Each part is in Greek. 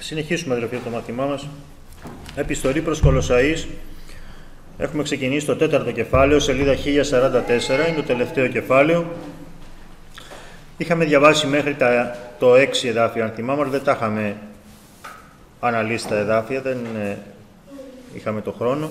Συνεχίσουμε, αδελφοί, το μάθημά μας. Επιστολή προς Κολοσσαείς. Έχουμε ξεκινήσει το 4ο κεφάλαιο, σελίδα 1044, είναι το τελευταίο κεφάλαιο. Είχαμε διαβάσει μέχρι το 6 εδάφια, αν θυμάμαι, αλλά δεν τα είχαμε αναλύσει τα εδάφια, δεν είχαμε το χρόνο.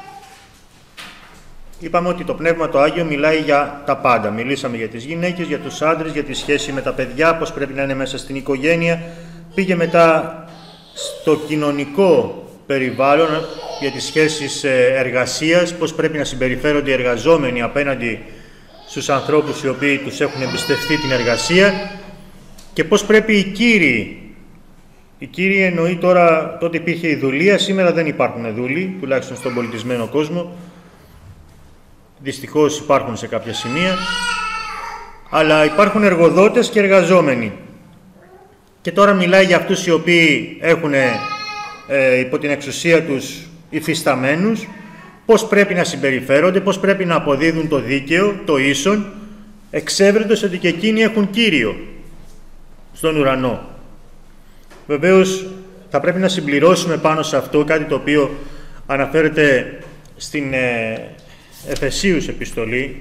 Είπαμε ότι το Πνεύμα το Άγιο μιλάει για τα πάντα. Μιλήσαμε για τις γυναίκες, για τους άντρες, για τη σχέση με τα παιδιά, πώς πρέπει να είναι μέσα στην οικογένεια. Πήγε μετά στο κοινωνικό περιβάλλον, για τις σχέσεις εργασίας, πώς πρέπει να συμπεριφέρονται οι εργαζόμενοι απέναντι στους ανθρώπους οι οποίοι τους έχουν εμπιστευτεί την εργασία και πώς πρέπει οι κύριοι εννοεί τώρα, τότε υπήρχε η δουλεία, σήμερα δεν υπάρχουν δούλοι, τουλάχιστον στον πολιτισμένο κόσμο. Δυστυχώς υπάρχουν σε κάποια σημεία, αλλά υπάρχουν εργοδότες και εργαζόμενοι. Και τώρα μιλάει για αυτούς οι οποίοι έχουν υπό την εξουσία τους υφισταμένους, πώς πρέπει να συμπεριφέρονται, πώς πρέπει να αποδίδουν το δίκαιο, το ίσον, εξέβρετος ότι και εκείνοι έχουν Κύριο στον ουρανό. Βεβαίως θα πρέπει να συμπληρώσουμε πάνω σε αυτό κάτι το οποίο αναφέρεται στην Εφεσίους επιστολή,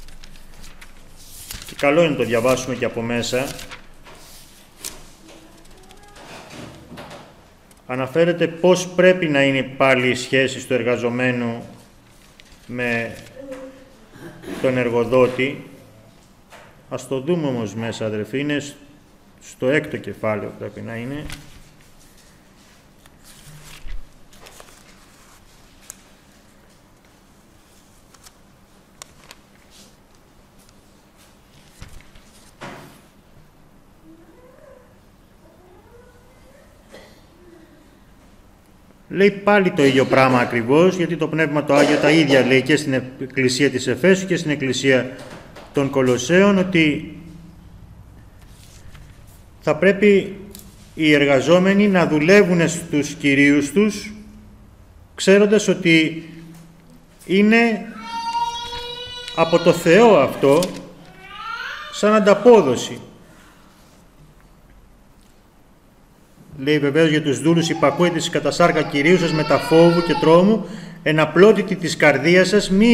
και καλό είναι να το διαβάσουμε και από μέσα. Αναφέρεται πώς πρέπει να είναι πάλι οι σχέσεις του εργαζομένου με τον εργοδότη. Ας το δούμε όμως μέσα, αδερφοί, είναι στο 6ο κεφάλαιο πρέπει να είναι. Λέει πάλι το ίδιο πράγμα ακριβώς, γιατί το Πνεύμα το Άγιο τα ίδια λέει και στην Εκκλησία της Εφέσου και στην Εκκλησία των Κολοσσέων, ότι θα πρέπει οι εργαζόμενοι να δουλεύουν στους κυρίους τους, ξέροντας ότι είναι από το Θεό αυτό σαν ανταπόδοση. Λέει βεβαίως για τους δούλους υπακούετε της κατά σάρκα κυρίου σας με τα φόβου και τρόμου, εναπλότητη της καρδίας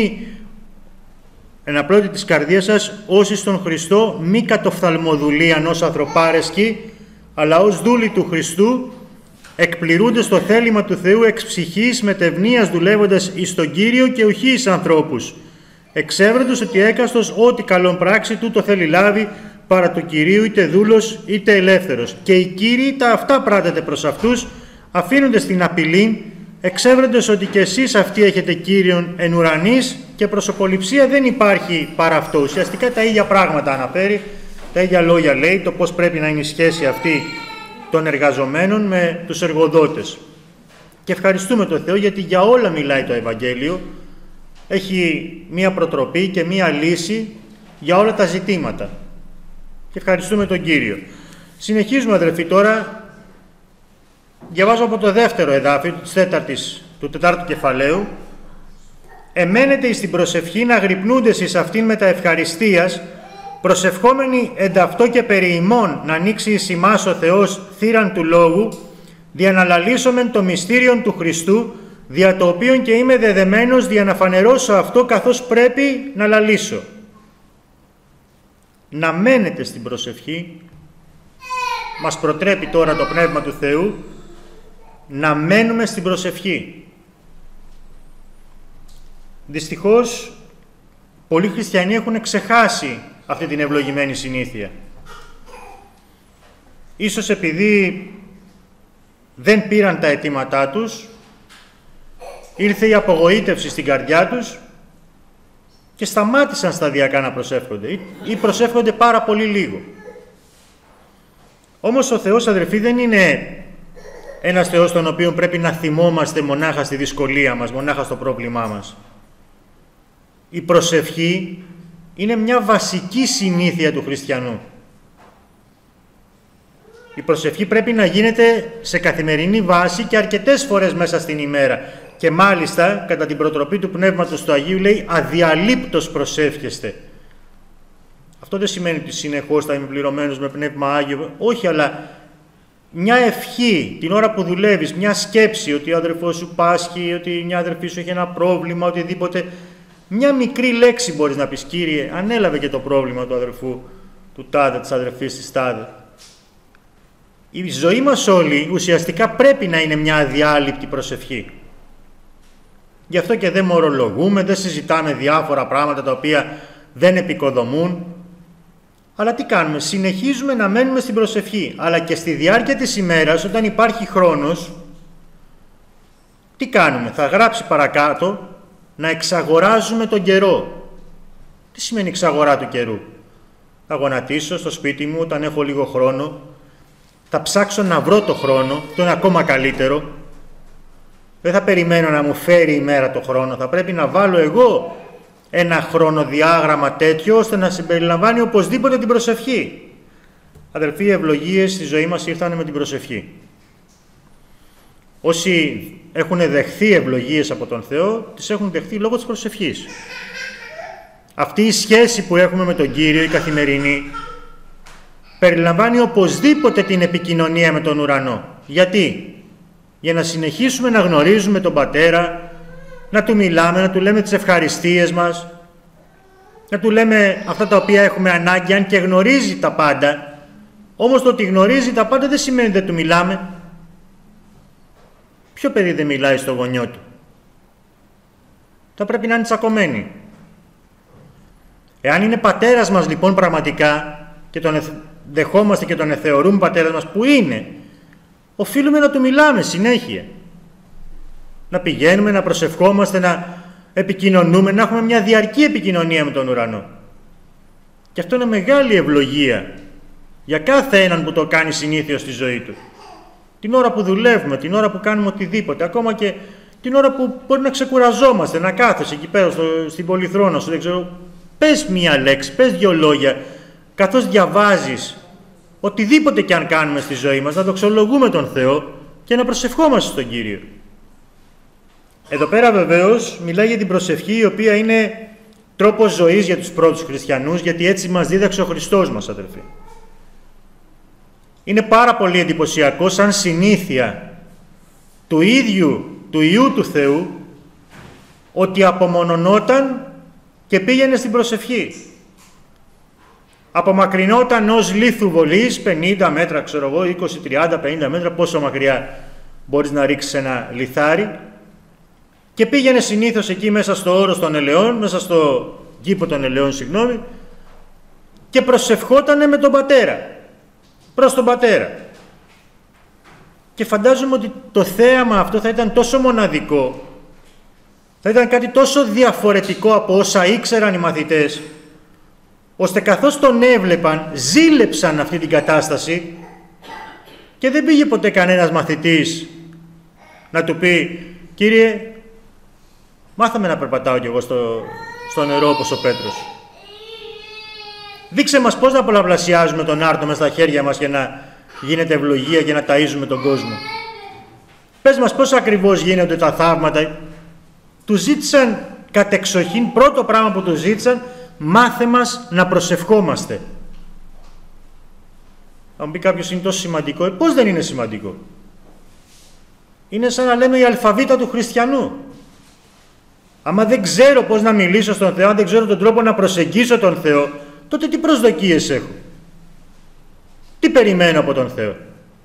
σας, όσοι στον Χριστό μη κατοφθαλμοδουλίαν ως ανθρωπάρεσκοι, αλλά ως δούλοι του Χριστού, εκπληρούνται στο θέλημα του Θεού εξ ψυχής, μετευνίας δουλεύοντας εις τον Κύριο και ουχή εις ανθρώπους, εξέβρετος ότι έκαστος ό,τι καλόν πράξη τούτο θέλει λάβει παρά του Κυρίου, είτε δούλος είτε ελεύθερος. Και οι κύριοι τα αυτά πράτετε προς αυτούς, αφήνοντες την απειλή, εξέβρεντες ότι και εσείς αυτοί έχετε Κύριον εν ουρανής, και προσωποληψία δεν υπάρχει παρά αυτό. Ουσιαστικά τα ίδια πράγματα αναφέρει, τα ίδια λόγια λέει, το πώς πρέπει να είναι η σχέση αυτή των εργαζομένων με τους εργοδότες. Και ευχαριστούμε τον Θεό, γιατί για όλα μιλάει το Ευαγγέλιο, έχει μία προτροπή και μία λύση για όλα τα ζητήματα. Και ευχαριστούμε τον Κύριο. Συνεχίζουμε, αδελφοί, τώρα. Διαβάζω από το δεύτερο εδάφιο του 4ου κεφαλαίου. Εμένετε εις την προσευχή να γρυπνούντες εις αυτήν με τα ευχαριστίας, προσευχόμενοι ενταυτό και περί ημών να ανοίξει εις ημάς ο Θεός θύραν του λόγου, δια να λαλήσομεν το μυστήριον του Χριστού, δια το οποίον και είμαι δεδεμένος δια να φανερώσω αυτό καθώς πρέπει να λαλήσω. Να μένετε στην προσευχή, μας προτρέπει τώρα το Πνεύμα του Θεού, να μένουμε στην προσευχή. Δυστυχώς, πολλοί χριστιανοί έχουν ξεχάσει αυτή την ευλογημένη συνήθεια. Ίσως επειδή δεν πήραν τα αιτήματά τους, ήρθε η απογοήτευση στην καρδιά τους και σταμάτησαν σταδιακά να προσεύχονται ή προσεύχονται πάρα πολύ λίγο. Όμως ο Θεός, αδερφοί, δεν είναι ένας Θεός τον οποίο πρέπει να θυμόμαστε μονάχα στη δυσκολία μας, μονάχα στο πρόβλημά μας. Η προσευχή είναι μια βασική συνήθεια του χριστιανού. Η προσευχή πρέπει να γίνεται σε καθημερινή βάση και αρκετές φορές μέσα στην ημέρα. Και μάλιστα, κατά την προτροπή του Πνεύματος του Αγίου, λέει αδιαλείπτως προσεύχεστε. Αυτό δεν σημαίνει ότι συνεχώς θα είμαι πληρωμένος με Πνεύμα Άγιο. Όχι, αλλά μια ευχή την ώρα που δουλεύεις, μια σκέψη ότι ο αδερφός σου πάσχει, ότι μια αδερφή σου έχει ένα πρόβλημα, οτιδήποτε. Μια μικρή λέξη μπορείς να πεις, Κύριε, ανέλαβε και το πρόβλημα του αδερφού, του τάδε, της αδερφής της τάδε. Η ζωή μας όλοι ουσιαστικά πρέπει να είναι μια αδιάλειπτη προσευχή. Γι' αυτό και δεν μορολογούμε, δεν συζητάμε διάφορα πράγματα τα οποία δεν επικοδομούν. Αλλά τι κάνουμε, συνεχίζουμε να μένουμε στην προσευχή. Αλλά και στη διάρκεια της ημέρας, όταν υπάρχει χρόνος, τι κάνουμε, θα γράψει παρακάτω να εξαγοράζουμε τον καιρό. Τι σημαίνει εξαγορά του καιρού? Θα γονατίσω στο σπίτι μου όταν έχω λίγο χρόνο, θα ψάξω να βρω το χρόνο, το είναι ακόμα καλύτερο. Δεν θα περιμένω να μου φέρει η μέρα το χρόνο, θα πρέπει να βάλω εγώ ένα χρονοδιάγραμμα τέτοιο, ώστε να συμπεριλαμβάνει οπωσδήποτε την προσευχή. Αδελφοί, οι ευλογίες στη ζωή μας ήρθαν με την προσευχή. Όσοι έχουν δεχθεί ευλογίες από τον Θεό, τις έχουν δεχθεί λόγω της προσευχής. Αυτή η σχέση που έχουμε με τον Κύριο, η καθημερινή, περιλαμβάνει οπωσδήποτε την επικοινωνία με τον ουρανό. Γιατί? Για να συνεχίσουμε να γνωρίζουμε τον Πατέρα, να Του μιλάμε, να Του λέμε τις ευχαριστίες μας, να Του λέμε αυτά τα οποία έχουμε ανάγκη, αν και γνωρίζει τα πάντα. Όμως το ότι γνωρίζει τα πάντα δεν σημαίνει ότι δεν Του μιλάμε. Ποιο παιδί δεν μιλάει στο γονιό του? Θα πρέπει να είναι τσακωμένοι. Εάν είναι πατέρας μας λοιπόν πραγματικά και τον δεχόμαστε και τον θεωρούμε πατέρας μας, που είναι, οφείλουμε να Του μιλάμε συνέχεια. Να πηγαίνουμε, να προσευχόμαστε, να επικοινωνούμε, να έχουμε μια διαρκή επικοινωνία με τον ουρανό. Και αυτό είναι μεγάλη ευλογία για κάθε έναν που το κάνει συνήθως στη ζωή του. Την ώρα που δουλεύουμε, την ώρα που κάνουμε οτιδήποτε, ακόμα και την ώρα που μπορεί να ξεκουραζόμαστε, να κάθεσαι εκεί πέρα στην πολυθρόνα σου, δεν ξέρω, πες μία λέξη, πες δύο λόγια, καθώς διαβάζεις, οτιδήποτε και αν κάνουμε στη ζωή μας, να δοξολογούμε τον Θεό και να προσευχόμαστε στον Κύριο. Εδώ πέρα βεβαίως μιλάει για την προσευχή, η οποία είναι τρόπος ζωής για τους πρώτους χριστιανούς, γιατί έτσι μας δίδαξε ο Χριστός μας, αδελφοί. Είναι πάρα πολύ εντυπωσιακό σαν συνήθεια του ίδιου του Υιού του Θεού, ότι απομονωνόταν και πήγαινε στην προσευχή. Απομακρυνόταν ως λίθου βολής, 50 μέτρα, ξέρω εγώ, 20, 30, 50 μέτρα, πόσο μακριά μπορείς να ρίξεις ένα λιθάρι, και πήγαινε συνήθως εκεί μέσα στο όρος των ελαιών, μέσα στο κήπο των ελαιών, συγγνώμη, και προσευχότανε με τον Πατέρα, προς τον Πατέρα. Και φαντάζομαι ότι το θέαμα αυτό θα ήταν τόσο μοναδικό, θα ήταν κάτι τόσο διαφορετικό από όσα ήξεραν οι μαθητές, ώστε καθώς τον έβλεπαν, ζήλεψαν αυτή την κατάσταση και δεν πήγε ποτέ κανένας μαθητής να του πει, Κύριε, μάθαμε να περπατάω κι εγώ στο νερό όπως ο Πέτρος. Δείξε μας πώς να πολλαπλασιάζουμε τον άρτο μες στα χέρια μας και να γίνεται ευλογία και να ταΐζουμε τον κόσμο. Πες μας πώς ακριβώς γίνονται τα θαύματα. Του ζήτησαν κατεξοχήν, πρώτο πράγμα που του ζήτησαν, μάθε μας να προσευχόμαστε. Θα μου πει κάποιος, είναι τόσο σημαντικό. Πώς δεν είναι σημαντικό? Είναι σαν να λέμε η αλφαβήτα του χριστιανού. Άμα δεν ξέρω πώς να μιλήσω στον Θεό, αν δεν ξέρω τον τρόπο να προσεγγίσω τον Θεό, τότε τι προσδοκίες έχω? Τι περιμένω από τον Θεό?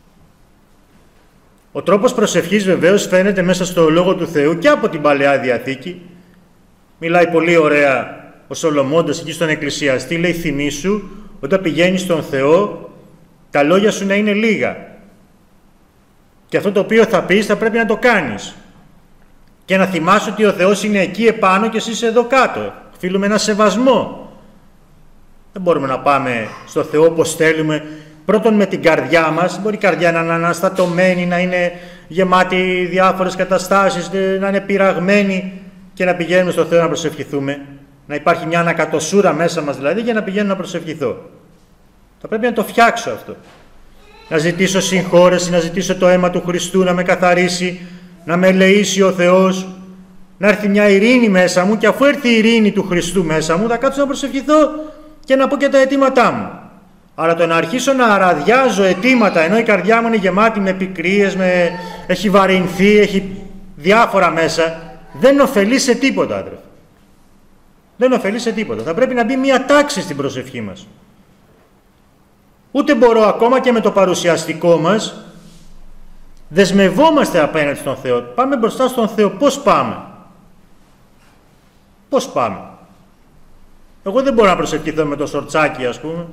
Ο τρόπος προσευχής βεβαίως φαίνεται μέσα στο Λόγο του Θεού και από την Παλαιά Διαθήκη. Μιλάει πολύ ωραία ο Σολομώντας εκεί στον Εκκλησιαστή, λέει, θυμήσου όταν πηγαίνεις στον Θεό τα λόγια σου να είναι λίγα. Και αυτό το οποίο θα πεις θα πρέπει να το κάνεις. Και να θυμάσαι ότι ο Θεός είναι εκεί επάνω και εσύ είσαι εδώ κάτω. Οφείλουμε ένα σεβασμό. Δεν μπορούμε να πάμε στο Θεό όπως θέλουμε. Πρώτον με την καρδιά μας. Μπορεί η καρδιά να είναι αναστατωμένη, να είναι γεμάτη διάφορες καταστάσεις, να είναι πειραγμένη, και να πηγαίνουμε στο Θεό να προσευχηθούμε. Να υπάρχει μια ανακατοσούρα μέσα μας δηλαδή για να πηγαίνω να προσευχηθώ. Θα πρέπει να το φτιάξω αυτό. Να ζητήσω συγχώρεση, να ζητήσω το αίμα του Χριστού να με καθαρίσει, να με ελεήσει ο Θεός, να έρθει μια ειρήνη μέσα μου, και αφού έρθει η ειρήνη του Χριστού μέσα μου θα κάτσω να προσευχηθώ και να πω και τα αιτήματά μου. Αλλά το να αρχίσω να αραδιάζω αιτήματα, ενώ η καρδιά μου είναι γεμάτη με πικρίες, έχει βαρυνθεί, έχει διάφορα μέσα, δεν ωφελεί σε τίποτα, άντρε. Δεν ωφελεί σε τίποτα. Θα πρέπει να μπει μια τάξη στην προσευχή μας. Ούτε μπορώ ακόμα και με το παρουσιαστικό μας, δεσμευόμαστε απέναντι στον Θεό. Πάμε μπροστά στον Θεό. Πώς πάμε? Πώς πάμε? Εγώ δεν μπορώ να προσευχηθώ με το σορτσάκι, ας πούμε.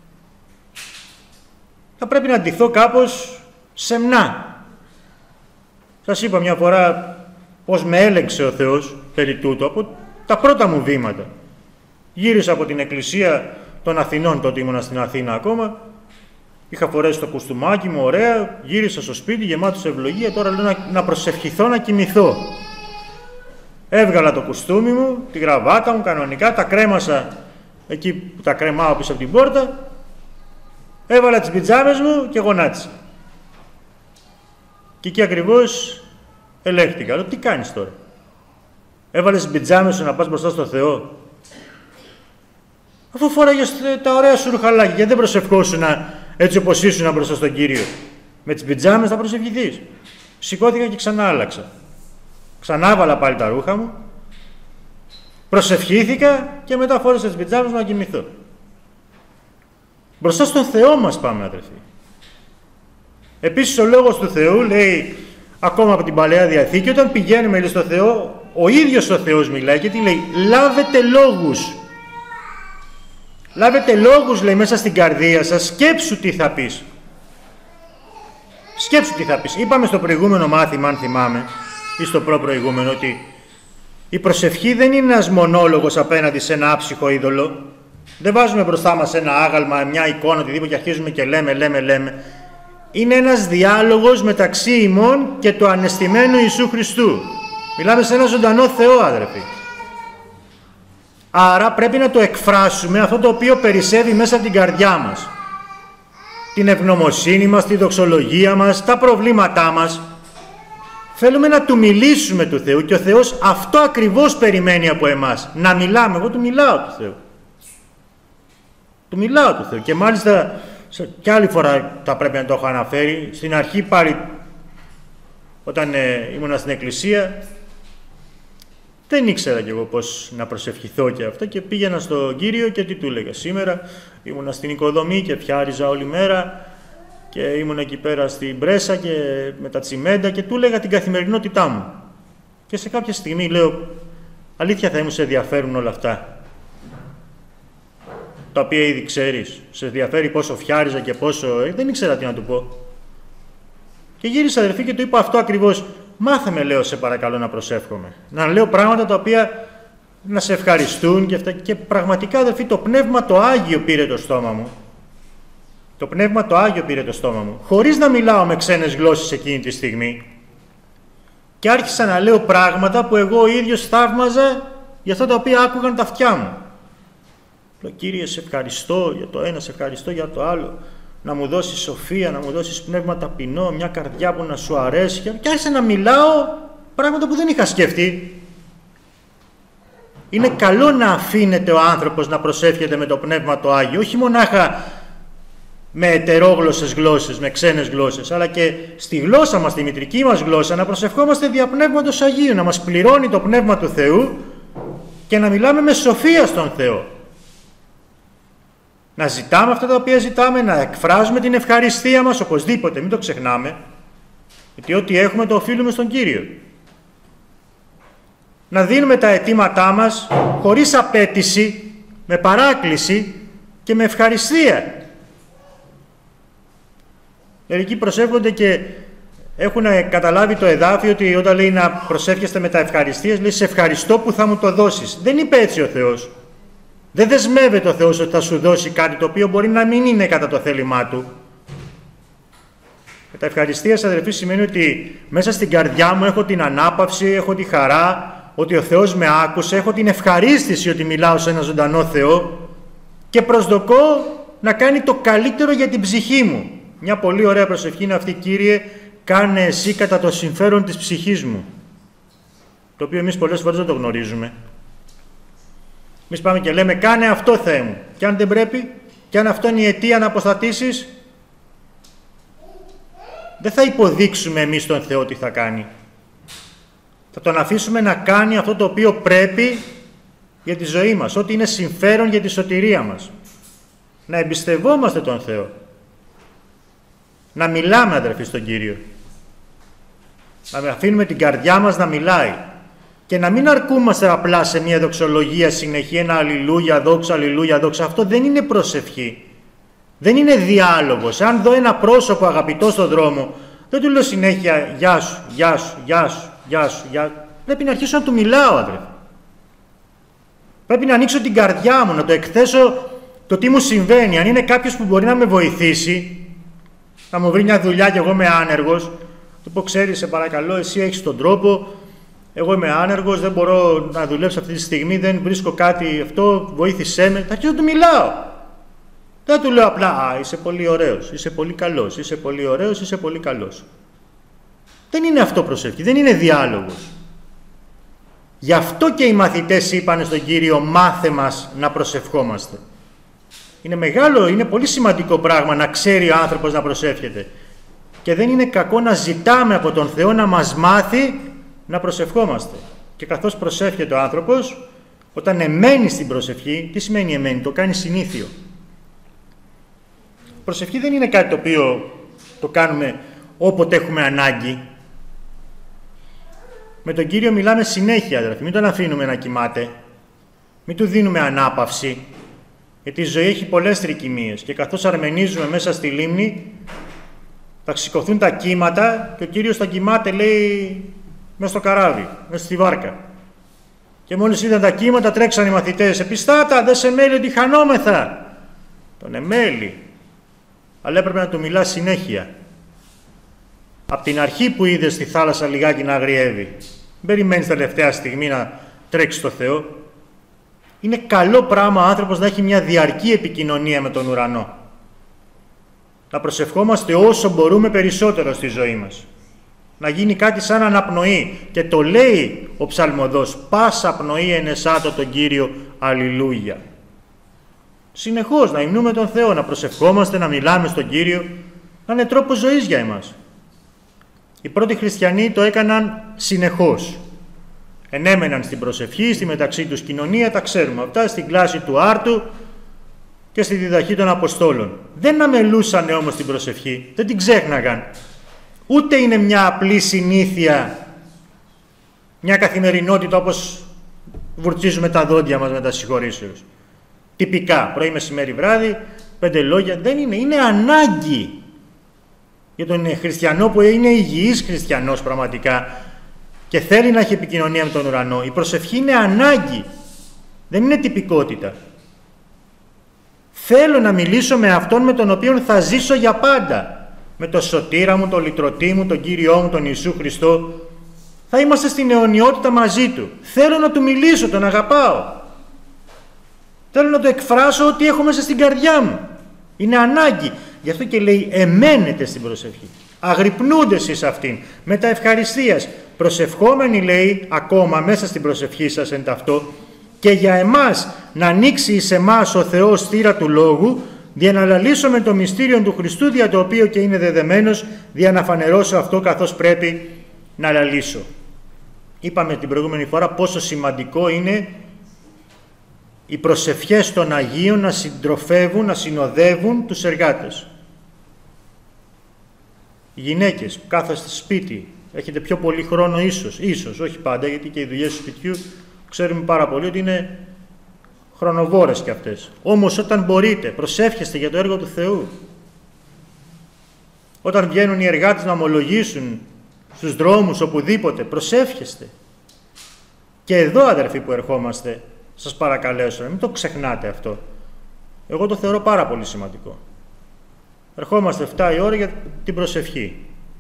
Θα πρέπει να ντυθώ κάπως σεμνά. Σας είπα μια φορά πώς με έλεξε ο Θεός περί τούτου, από τα πρώτα μου βήματα. Γύρισα από την εκκλησία των Αθηνών, τότε ήμουνα στην Αθήνα ακόμα, είχα φορέσει το κουστούμάκι μου, ωραία, γύρισα στο σπίτι γεμάτος ευλογία, τώρα λέω να προσευχηθώ, να κοιμηθώ. Έβγαλα το κουστούμι μου, τη γραβάτα μου κανονικά, τα κρέμασα εκεί που τα κρεμάω πίσω από την πόρτα, έβαλα τις πιτζάμες μου και γονάτισα. Και εκεί ακριβώς ελέγχθηκα. Λέω, τι κάνεις τώρα? Έβαλες τις πιτζάμες σου να πας μπροστά στο Θεό? Αφού φόραγες τα ωραία σου ρουχαλάκια, γιατί δεν προσευχόσουν έτσι όπως ήσουν μπροστά στον Κύριο? Με τις πιτζάμες θα προσευχηθείς. Σηκώθηκα και ξανά άλλαξα. Ξανά βάλα πάλι τα ρούχα μου, προσευχήθηκα και μετά φόρεσα τις πιτζάμες μου να κοιμηθώ. Μπροστά στον Θεό μας πάμε, αδερφοί. Επίσης ο Λόγος του Θεού λέει, ακόμα από την Παλαιά Διαθήκη, όταν πηγαίνουμε στο Θεό, ο ίδιος ο Θεός μιλάει και τι λέει? Λάβετε λόγους. Λάβετε λόγους, λέει, μέσα στην καρδία σας, σκέψου τι θα πεις. Σκέψου τι θα πεις. Είπαμε στο προηγούμενο μάθημα, αν θυμάμαι, ή στο προπροηγούμενο, ότι η προσευχή δεν είναι ένας μονόλογος απέναντι σε ένα άψυχο είδωλο. Δεν βάζουμε μπροστά μας ένα άγαλμα, μια εικόνα, οτιδήποτε και αρχίζουμε και λέμε. Είναι ένας διάλογος μεταξύ ημών και του ανεστημένου Ιησού Χριστού. Μιλάμε σε ένα ζωντανό Θεό, αδερφοί. Άρα πρέπει να το εκφράσουμε αυτό το οποίο περισσεύει μέσα από την καρδιά μας. Την ευγνωμοσύνη μας, τη δοξολογία μας, τα προβλήματά μας. Θέλουμε να του μιλήσουμε του Θεού και ο Θεός αυτό ακριβώς περιμένει από εμάς. Να μιλάμε. Εγώ του μιλάω του Θεού. Του μιλάω του Θεού. Και μάλιστα και άλλη φορά θα πρέπει να το έχω αναφέρει. Στην αρχή πάλι όταν ήμουνα στην εκκλησία δεν ήξερα κι εγώ πώς να προσευχηθώ και αυτά και πήγαινα στον Κύριο και τι του έλεγα? Σήμερα ήμουνα στην οικοδομή και φιάριζα όλη μέρα και ήμουν εκεί πέρα στην πρέσα και με τα τσιμέντα και του έλεγα την καθημερινότητά μου. Και σε κάποια στιγμή λέω, αλήθεια θα σε ενδιαφέρουν όλα αυτά, τα οποία ήδη ξέρεις? Σε ενδιαφέρει πόσο φιάριζα και πόσο... δεν ήξερα τι να του πω. Και γύρισα, αδερφή, και του είπα αυτό ακριβώς. Μάθε με, λέω, σε παρακαλώ, να προσεύχομαι. Να λέω πράγματα τα οποία να σε ευχαριστούν και αυτά. Και πραγματικά, αδερφή, το Πνεύμα το Άγιο πήρε το στόμα μου. Το Πνεύμα το Άγιο πήρε το στόμα μου. Χωρίς να μιλάω με ξένες γλώσσες εκείνη τη στιγμή. Και άρχισα να λέω πράγματα που εγώ ο ίδιος θαύμαζα για αυτά τα οποία άκουγαν τα αυτιά μου. Λέω, Κύριε, σε ευχαριστώ για το ένα, σε ευχαριστώ για το άλλο. Να μου δώσεις σοφία, να μου δώσεις πνεύμα ταπεινό, μια καρδιά που να σου αρέσει. Και άρχισα να μιλάω πράγματα που δεν είχα σκεφτεί. Είναι καλό να αφήνεται ο άνθρωπος να προσεύχεται με το Πνεύμα το Άγιο, όχι μονάχα με ετερόγλωσσες γλώσσες, με ξένες γλώσσες, αλλά και στη γλώσσα μας, στη μητρική μας γλώσσα, να προσευχόμαστε δια Πνεύματος Αγίου, να μας πληρώνει το Πνεύμα του Θεού και να μιλάμε με σοφία στον Θεό. Να ζητάμε αυτά τα οποία ζητάμε, να εκφράζουμε την ευχαριστία μας, οπωσδήποτε, μην το ξεχνάμε, γιατί ό,τι έχουμε το οφείλουμε στον Κύριο. Να δίνουμε τα αιτήματά μας χωρίς απέτηση, με παράκληση και με ευχαριστία. Μερικοί προσεύχονται και έχουν καταλάβει το εδάφιο ότι όταν λέει να προσεύχεστε με τα ευχαριστίες, λέει σε ευχαριστώ που θα μου το δώσεις. Δεν είπε έτσι ο Θεός. Δεν δεσμεύεται ο Θεός ότι θα σου δώσει κάτι το οποίο μπορεί να μην είναι κατά το θέλημά Του. Με τα ευχαριστίες, αδερφοί, σημαίνει ότι μέσα στην καρδιά μου έχω την ανάπαυση, έχω τη χαρά, ότι ο Θεός με άκουσε, έχω την ευχαρίστηση ότι μιλάω σε ένα ζωντανό Θεό και προσδοκώ να κάνει το καλύτερο για την ψυχή μου. Μια πολύ ωραία προσευχή είναι αυτή, Κύριε, κάνε εσύ κατά το συμφέρον της ψυχής μου. Το οποίο εμείς πολλές φορές δεν το γνωρίζουμε. Εμείς πάμε και λέμε, κάνε αυτό, Θεέ μου. Και αν δεν πρέπει, Και αν αυτό είναι η αιτία να αποστατήσεις, δεν θα υποδείξουμε εμείς τον Θεό τι θα κάνει. Θα τον αφήσουμε να κάνει αυτό το οποίο πρέπει για τη ζωή μας, ό,τι είναι συμφέρον για τη σωτηρία μας. Να εμπιστευόμαστε τον Θεό. Να μιλάμε, αδερφοί, στον Κύριο. Να αφήνουμε την καρδιά μας να μιλάει. Και να μην αρκούμαστε απλά σε μια δοξολογία συνεχή, ένα αλληλούια, δόξα, αλληλούια, δόξα. Αυτό δεν είναι προσευχή. Δεν είναι διάλογος. Αν δω ένα πρόσωπο αγαπητό στον δρόμο, δεν του λέω συνέχεια γεια σου, γεια σου, γεια σου, γεια σου, γεια σου. Πρέπει να αρχίσω να του μιλάω, αδερφοί. Πρέπει να ανοίξω την καρδιά μου, να το εκθέσω το τι μου συμβαίνει. Αν είναι κάποιος που μπορεί να με βοηθήσει, να μου βρει μια δουλειά και εγώ είμαι άνεργος, του πω, ξέρεις, σε παρακαλώ, εσύ έχεις τον τρόπο, εγώ είμαι άνεργος, δεν μπορώ να δουλέψω αυτή τη στιγμή, δεν βρίσκω κάτι αυτό, βοήθησέ με. Θα αρχίσω να του μιλάω. Δεν του λέω απλά, α, είσαι πολύ ωραίος, είσαι πολύ καλός, είσαι πολύ ωραίος, είσαι πολύ καλός. Δεν είναι αυτό προσευχή, δεν είναι διάλογος. Γι' αυτό και οι μαθητές είπανε στον Κύριο, μάθε μας να προσευχόμαστε. Είναι μεγάλο, είναι πολύ σημαντικό πράγμα να ξέρει ο άνθρωπος να προσεύχεται. Και δεν είναι κακό να ζητάμε από τον Θεό να μας μάθει να προσευχόμαστε. Και καθώς προσεύχεται ο άνθρωπος, όταν εμένει στην προσευχή, τι σημαίνει εμένει, το κάνει συνήθιο. Προσευχή δεν είναι κάτι το οποίο το κάνουμε όποτε έχουμε ανάγκη. Με τον Κύριο μιλάμε συνέχεια, αδερφοί. Μην τον αφήνουμε να κοιμάται. Μην του δίνουμε ανάπαυση. Γιατί η ζωή έχει πολλές τρικυμίες. Και καθώς αρμενίζουμε μέσα στη λίμνη, θα σηκωθούν τα κύματα και ο Κύριος θα κοιμάται, λέει, μέσα στο καράβι, μέσα στη βάρκα. Και μόλις είδαν τα κύματα, τρέξαν οι μαθητές. Επιστάτα, δεν σε μέλει ότι χανόμεθα. Τον εμέλει. Αλλά έπρεπε να του μιλά συνέχεια. Από την αρχή που είδες στη θάλασσα λιγάκι να αγριεύει, δεν περιμένεις τελευταία στιγμή να τρέξει στο Θεό. Είναι καλό πράγμα ο άνθρωπος να έχει μια διαρκή επικοινωνία με τον ουρανό. Να προσευχόμαστε όσο μπορούμε περισσότερο στη ζωή μας. Να γίνει κάτι σαν αναπνοή. Και το λέει ο ψαλμοδός, πάσα πνοή ενεσάτω τον Κύριο, αλληλούια. Συνεχώς να υμνούμε τον Θεό, να προσευχόμαστε, να μιλάμε στον Κύριο, να είναι τρόπος ζωής για εμάς. Οι πρώτοι χριστιανοί το έκαναν συνεχώς. Ενέμεναν στην προσευχή, στη μεταξύ τους κοινωνία, τα ξέρουμε αυτά, στην κλάση του άρτου και στη διδαχή των Αποστόλων. Δεν αμελούσαν όμως την προσευχή, δεν την ξέχναγαν. Ούτε είναι μια απλή συνήθεια, μια καθημερινότητα όπως βουρτσίζουμε τα δόντια μας με τα συγχωρήσεως. Τυπικά, πρωί, μεσημέρι, βράδυ, 5 λόγια. Δεν είναι, είναι ανάγκη. Για τον χριστιανό που είναι υγιής χριστιανός πραγματικά και θέλει να έχει επικοινωνία με τον ουρανό, η προσευχή είναι ανάγκη. Δεν είναι τυπικότητα. Θέλω να μιλήσω με αυτόν με τον οποίο θα ζήσω για πάντα. Με τον σωτήρα μου, τον λυτρωτή μου, τον Κύριό μου, τον Ιησού Χριστό. Θα είμαστε στην αιωνιότητα μαζί του. Θέλω να του μιλήσω, τον αγαπάω. Θέλω να το εκφράσω ό,τι έχω μέσα στην καρδιά μου. Είναι ανάγκη. Γι' αυτό και λέει εμένετε στην προσευχή. Αγρυπνούνται εσείς αυτήν. Με τα ευχαριστίας. Προσευχόμενοι, λέει, ακόμα μέσα στην προσευχή σας εν ταυτό, και για εμάς να ανοίξει εις εμάς ο Θεός θύρα του λόγου, δια να λαλήσουμε το μυστήριο του Χριστού, δια το οποίο και είναι δεδεμένος, δια να φανερώσω αυτό καθώς πρέπει να λαλήσω. Είπαμε την προηγούμενη φορά πόσο σημαντικό είναι οι προσευχές των Αγίων να συντροφεύουν, να συνοδεύουν τους εργάτες. Οι γυναίκες που κάθεστε στο σπίτι, έχετε πιο πολύ χρόνο ίσως, όχι πάντα, γιατί και οι δουλειές του σπιτιού ξέρουμε πάρα πολύ ότι είναι χρονοβόρες κι αυτές. Όμως όταν μπορείτε, προσεύχεστε για το έργο του Θεού. Όταν βγαίνουν οι εργάτες να ομολογήσουν στους δρόμους, οπουδήποτε, προσεύχεστε. Και εδώ, αδερφοί που ερχόμαστε, σας παρακαλέσω, μην το ξεχνάτε αυτό. Εγώ το θεωρώ πάρα πολύ σημαντικό. Ερχόμαστε 7 η ώρα για την προσευχή.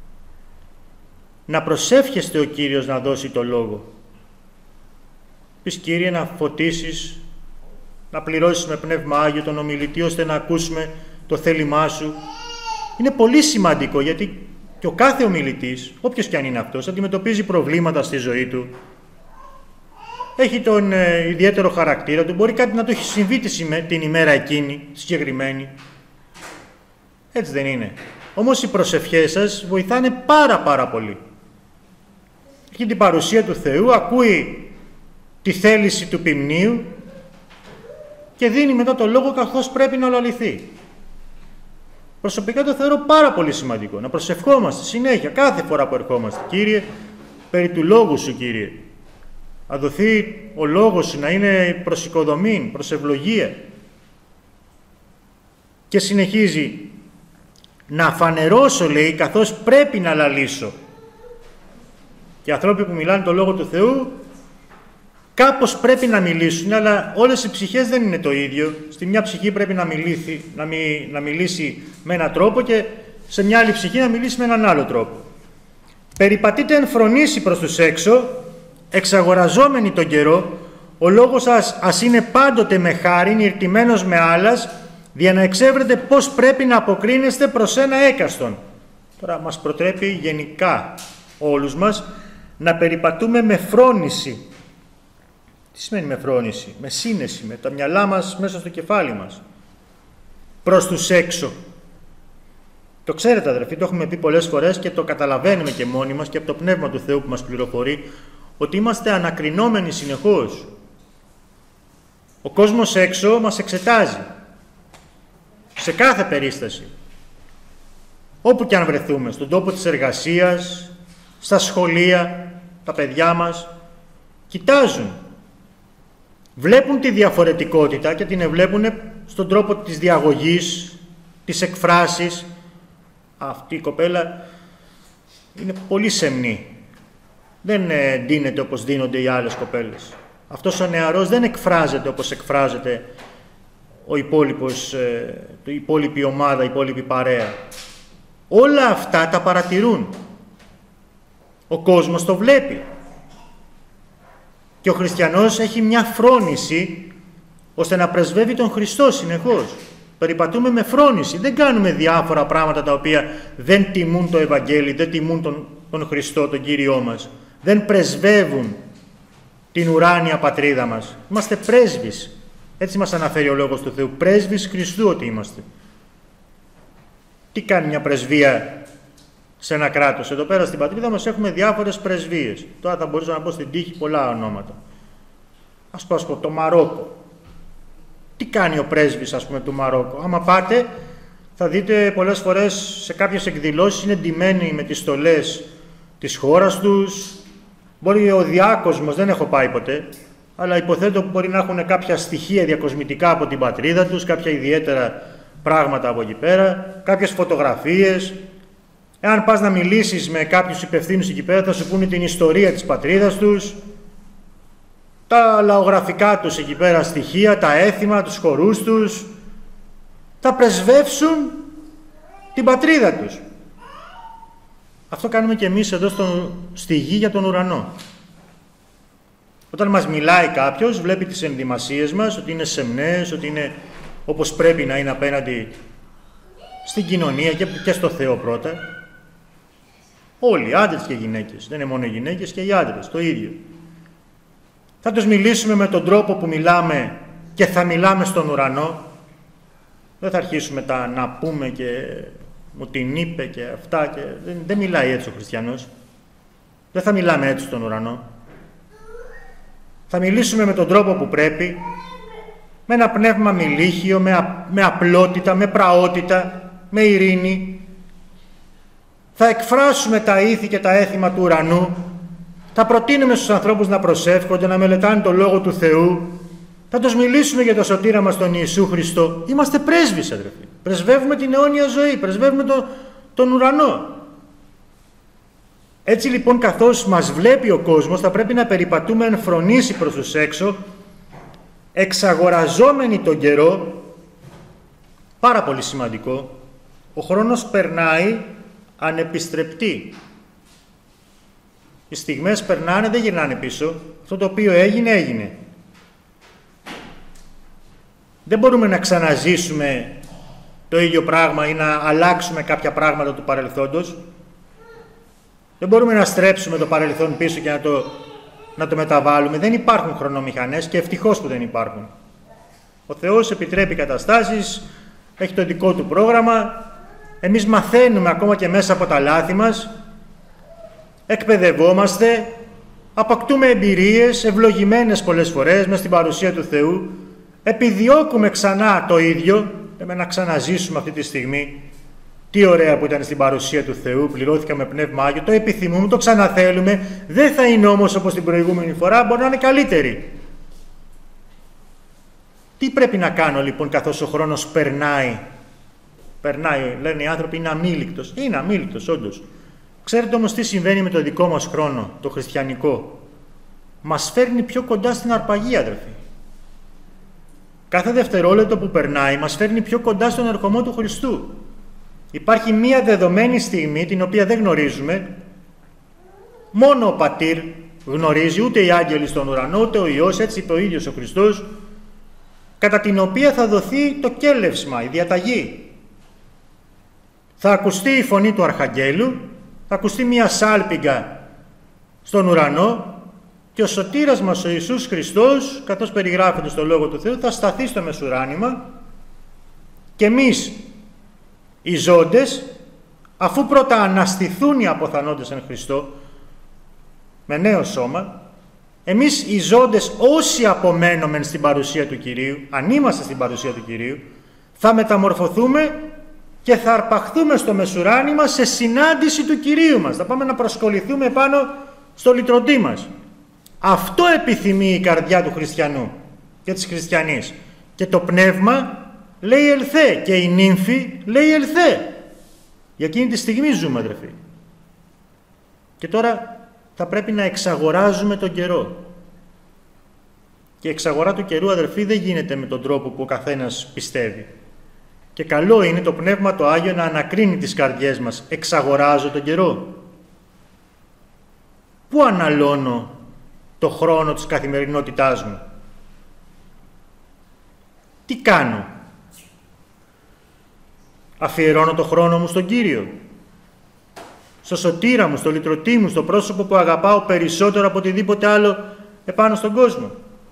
Να προσεύχεστε ο Κύριος να δώσει το λόγο. Πεις, Κύριε, να φωτίσεις, να πληρώσεις με Πνεύμα Άγιο τον ομιλητή, ώστε να ακούσουμε το θέλημά Σου. Είναι πολύ σημαντικό, γιατί και ο κάθε ομιλητής, όποιος κι αν είναι αυτός, αντιμετωπίζει προβλήματα στη ζωή του. έχει τον ιδιαίτερο χαρακτήρα του, μπορεί κάτι να του έχει συμβεί την ημέρα εκείνη, συγκεκριμένη. Έτσι δεν είναι? Όμως οι προσευχές σας βοηθάνε πάρα πολύ. Έχει την παρουσία του Θεού, ακούει τη θέληση του ποιμνίου και δίνει μετά το λόγο καθώς πρέπει να ολαληθεί. Προσωπικά το θεωρώ πάρα πολύ σημαντικό, να προσευχόμαστε συνέχεια, κάθε φορά που ερχόμαστε. Κύριε, περί του λόγου σου, Κύριε, να δοθεί ο λόγος σου, να είναι προς οικοδομή, προς ευλογία. Και συνεχίζει, να φανερώσω, λέει, καθώς πρέπει να λαλήσω. Και οι άνθρωποι που μιλάνε το λόγο του Θεού κάπως πρέπει να μιλήσουν, αλλά όλες οι ψυχές δεν είναι το ίδιο. Στη μια ψυχή πρέπει να μιλήσει με έναν τρόπο και σε μια άλλη ψυχή να μιλήσει με έναν άλλο τρόπο. Περιπατείτε εν φρονήσει προς τους έξω, εξαγοραζόμενοι τον καιρό, ο λόγος σας ας είναι πάντοτε με χάριν, ηρτημένος με άλλας, για να εξεύρετε πώς πρέπει να αποκρίνεστε προς ένα έκαστον. Τώρα μας προτρέπει γενικά όλους μας να περιπατούμε με φρόνηση. Τι σημαίνει με φρόνηση? Με σύνεση, με τα μυαλά μας μέσα στο κεφάλι μας. Προς τους έξω. Το ξέρετε αδερφοί, το έχουμε πει πολλές φορές και το καταλαβαίνουμε και μόνοι μας και από το Πνεύμα του Θεού που μας πληροφορεί, ότι είμαστε ανακρινόμενοι συνεχώς. Ο κόσμος έξω μας εξετάζει. Σε κάθε περίσταση. Όπου και αν βρεθούμε, στον τόπο της εργασίας, στα σχολεία, τα παιδιά μας, κοιτάζουν. Βλέπουν τη διαφορετικότητα και την βλέπουν στον τρόπο της διαγωγής, της εκφράσης. Αυτή η κοπέλα είναι πολύ σεμνή. Δεν ντύνεται όπως ντύνονται οι άλλες κοπέλες. Αυτός ο νεαρός δεν εκφράζεται όπως εκφράζεται η υπόλοιπη ομάδα, η υπόλοιπη παρέα. Όλα αυτά τα παρατηρούν. Ο κόσμος το βλέπει. Και ο χριστιανός έχει μια φρόνηση ώστε να πρεσβεύει τον Χριστό συνεχώς. Περιπατούμε με φρόνηση. Δεν κάνουμε διάφορα πράγματα τα οποία δεν τιμούν το Ευαγγέλιο, δεν τιμούν τον Χριστό, τον Κύριό μας. Δεν πρεσβεύουν την ουράνια πατρίδα μας. Είμαστε πρέσβεις. Έτσι μας αναφέρει ο Λόγος του Θεού. Πρέσβεις Χριστού ότι είμαστε. Τι κάνει μια πρεσβεία σε ένα κράτος? Εδώ πέρα στην πατρίδα μας έχουμε διάφορες πρεσβείες. Τώρα θα μπορούσα να πω στην τύχη πολλά ονόματα. Ας πω το Μαρόκο. Τι κάνει ο πρέσβης, ας πούμε, του Μαρόκο? Άμα πάτε θα δείτε πολλές φορές σε κάποιες εκδηλώσεις είναι ντυμένοι με τις στολές της χώρας τους. Μπορεί ο διάκοσμος, δεν έχω πάει ποτέ, αλλά υποθέτω που μπορεί να έχουν κάποια στοιχεία διακοσμητικά από την πατρίδα τους, κάποια ιδιαίτερα πράγματα από εκεί πέρα, κάποιες φωτογραφίες. Εάν πας να μιλήσεις με κάποιους υπευθύνους εκεί πέρα, θα σου πούνε την ιστορία της πατρίδας τους, τα λαογραφικά τους εκεί πέρα στοιχεία, τα έθιμα, τους χορούς τους. Θα πρεσβεύσουν την πατρίδα τους. Αυτό κάνουμε και εμείς εδώ στη γη για τον ουρανό. Όταν μας μιλάει κάποιος, βλέπει τις ενδυμασίες μας, ότι είναι σεμνές, ότι είναι όπως πρέπει να είναι απέναντι στην κοινωνία και στο Θεό πρώτα. Όλοι, άντρες και γυναίκες. Δεν είναι μόνο οι γυναίκες, και οι άντρες, το ίδιο. Θα τους μιλήσουμε με τον τρόπο που μιλάμε και θα μιλάμε στον ουρανό. Δεν θα αρχίσουμε να πούμε και μου την είπε και αυτά. Και... Δεν μιλάει έτσι ο χριστιανός. Δεν θα μιλάμε έτσι στον ουρανό. Θα μιλήσουμε με τον τρόπο που πρέπει, με ένα πνεύμα μιλήχιο, με απλότητα, με πραότητα, με ειρήνη. Θα εκφράσουμε τα ήθη και τα έθιμα του ουρανού. Θα προτείνουμε στους ανθρώπους να προσεύχονται, να μελετάνε το Λόγο του Θεού. Θα τους μιλήσουμε για το σωτήρα μας τον Ιησού Χριστό. Είμαστε πρέσβεις, αδερφοί. Πρεσβεύουμε την αιώνια ζωή, πρεσβεύουμε τον ουρανό. Έτσι λοιπόν, καθώς μας βλέπει ο κόσμος, θα πρέπει να περιπατούμε εν φρονήσει προς τους έξω, εξαγοραζόμενοι τον καιρό. Πάρα πολύ σημαντικό. Ο χρόνος περνάει ανεπιστρεπτή. Οι στιγμές περνάνε, δεν γυρνάνε πίσω. Αυτό το οποίο έγινε, έγινε. Δεν μπορούμε να ξαναζήσουμε το ίδιο πράγμα ή να αλλάξουμε κάποια πράγματα του παρελθόντος. Δεν μπορούμε να στρέψουμε το παρελθόν πίσω και να το να το μεταβάλουμε. Δεν υπάρχουν χρονομηχανές και ευτυχώς που δεν υπάρχουν. Ο Θεός επιτρέπει καταστάσεις, έχει το δικό του πρόγραμμα. Εμείς μαθαίνουμε ακόμα και μέσα από τα λάθη μας, εκπαιδευόμαστε, αποκτούμε εμπειρίες, ευλογημένες πολλές φορές, μες στην παρουσία του Θεού, επιδιώκουμε ξανά το ίδιο, να ξαναζήσουμε αυτή τη στιγμή. Τι ωραία που ήταν στην παρουσία του Θεού, πληρώθηκα με Πνεύμα Άγιο, το επιθυμούμε, το ξαναθέλουμε, δεν θα είναι όμως όπως την προηγούμενη φορά, μπορεί να είναι καλύτερη. Τι πρέπει να κάνω λοιπόν καθώς ο χρόνος περνάει? Περνάει, λένε οι άνθρωποι, είναι αμήλικτος. Είναι αμήλικτος όντως. Ξέρετε όμως τι συμβαίνει με το δικό μας χρόνο, το χριστιανικό? Μας φέρνει πιο κοντά στην αρπαγή, αδερφοί. Κάθε δευτερόλεπτο που περνάει μας φέρνει πιο κοντά στον ερχομό του Χριστού. Υπάρχει μία δεδομένη στιγμή, την οποία δεν γνωρίζουμε, μόνο ο Πατήρ γνωρίζει, ούτε οι άγγελοι στον ουρανό, ούτε ο Υιός, έτσι είπε ο ίδιος ο Χριστός, κατά την οποία θα δοθεί το κέλευσμα, η διαταγή. Θα ακουστεί η φωνή του Αρχαγγέλου, θα ακουστεί μία σάλπιγγα στον ουρανό και ο σωτήρας μας ο Ιησούς Χριστός, καθώς περιγράφεται στο Λόγο του Θεού, θα σταθεί στο μεσουράνημα και εμείς οι ζώντες, αφού πρώτα αναστηθούν οι αποθανόντες εν Χριστώ με νέο σώμα, εμείς οι ζώντες όσοι απομένομεν στην παρουσία του Κυρίου, αν είμαστε στην παρουσία του Κυρίου, θα μεταμορφωθούμε και θα αρπαχθούμε στο μεσουράνημα σε συνάντηση του Κυρίου μας. Θα πάμε να προσκοληθούμε πάνω στο λυτρωτή μας. Αυτό επιθυμεί η καρδιά του χριστιανού και της χριστιανής. Και το πνεύμα λέει ελθέ και η νύμφη λέει ελθέ. Για εκείνη τη στιγμή ζούμε, αδερφοί. Και τώρα θα πρέπει να εξαγοράζουμε τον καιρό. Και η εξαγορά του καιρού, αδερφοί, δεν γίνεται με τον τρόπο που ο καθένας πιστεύει. Και καλό είναι το Πνεύμα το Άγιο να ανακρίνει τις καρδιές μας. Εξαγοράζω τον καιρό. Πού αναλώνω το χρόνο της καθημερινότητάς μου? Τι κάνω? Αφιερώνω το χρόνο μου στον Κύριο, στο σωτήρα μου, στο λυτρωτή μου, στο πρόσωπο που αγαπάω περισσότερο από οτιδήποτε άλλο επάνω στον κόσμο?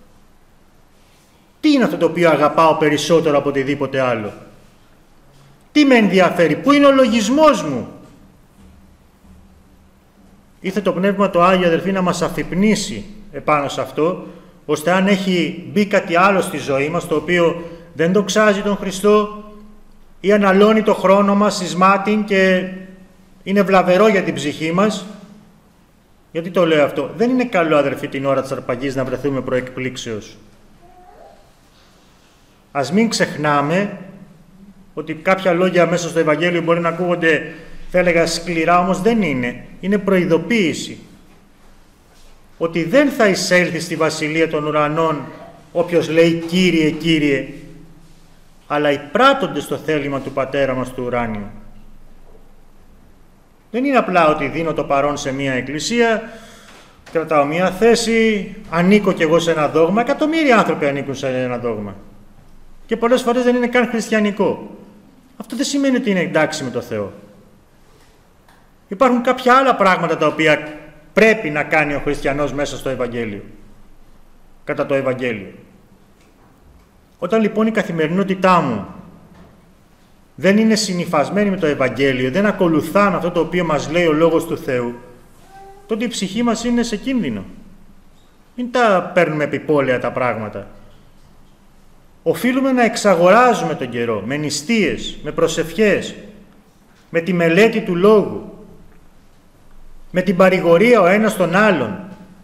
Τι είναι αυτό το οποίο αγαπάω περισσότερο από οτιδήποτε άλλο? Τι με ενδιαφέρει? Πού είναι ο λογισμός μου? Ήθε το Πνεύμα το Άγιο, αδερφοί, να μας αφυπνήσει επάνω σε αυτό, ώστε αν έχει μπει κάτι άλλο στη ζωή μας, το οποίο δεν δοξάζει τον Χριστό ή αναλώνει το χρόνο μας εις μάτιν και είναι βλαβερό για την ψυχή μας. Γιατί το λέω αυτό? Δεν είναι καλό, αδερφοί, την ώρα της αρπαγής να βρεθούμε προεκπλήξεως. Ας μην ξεχνάμε ότι κάποια λόγια μέσα στο Ευαγγέλιο μπορεί να ακούγονται, θα έλεγα, σκληρά, όμως δεν είναι. Είναι προειδοποίηση. Ότι δεν θα εισέλθει στη Βασιλεία των Ουρανών όποιος λέει Κύριε, Κύριε, αλλά οι πράττοντες στο θέλημα του Πατέρα μας του ουράνιου. Δεν είναι απλά ότι δίνω το παρόν σε μία εκκλησία, κρατάω μία θέση, ανήκω κι εγώ σε ένα δόγμα. Εκατομμύρια άνθρωποι ανήκουν σε ένα δόγμα. Και πολλές φορές δεν είναι καν χριστιανικό. Αυτό δεν σημαίνει ότι είναι εντάξει με το Θεό. Υπάρχουν κάποια άλλα πράγματα τα οποία πρέπει να κάνει ο χριστιανός μέσα στο Ευαγγέλιο, κατά το Ευαγγέλιο. Όταν λοιπόν η καθημερινότητά μου δεν είναι συνυφασμένη με το Ευαγγέλιο, δεν ακολουθάμε αυτό το οποίο μας λέει ο Λόγος του Θεού, τότε η ψυχή μας είναι σε κίνδυνο. Μην τα παίρνουμε επιπόλαια τα πράγματα. Οφείλουμε να εξαγοράζουμε τον καιρό με νηστείες, με προσευχές, με τη μελέτη του Λόγου, με την παρηγορία ο ένας τον άλλον.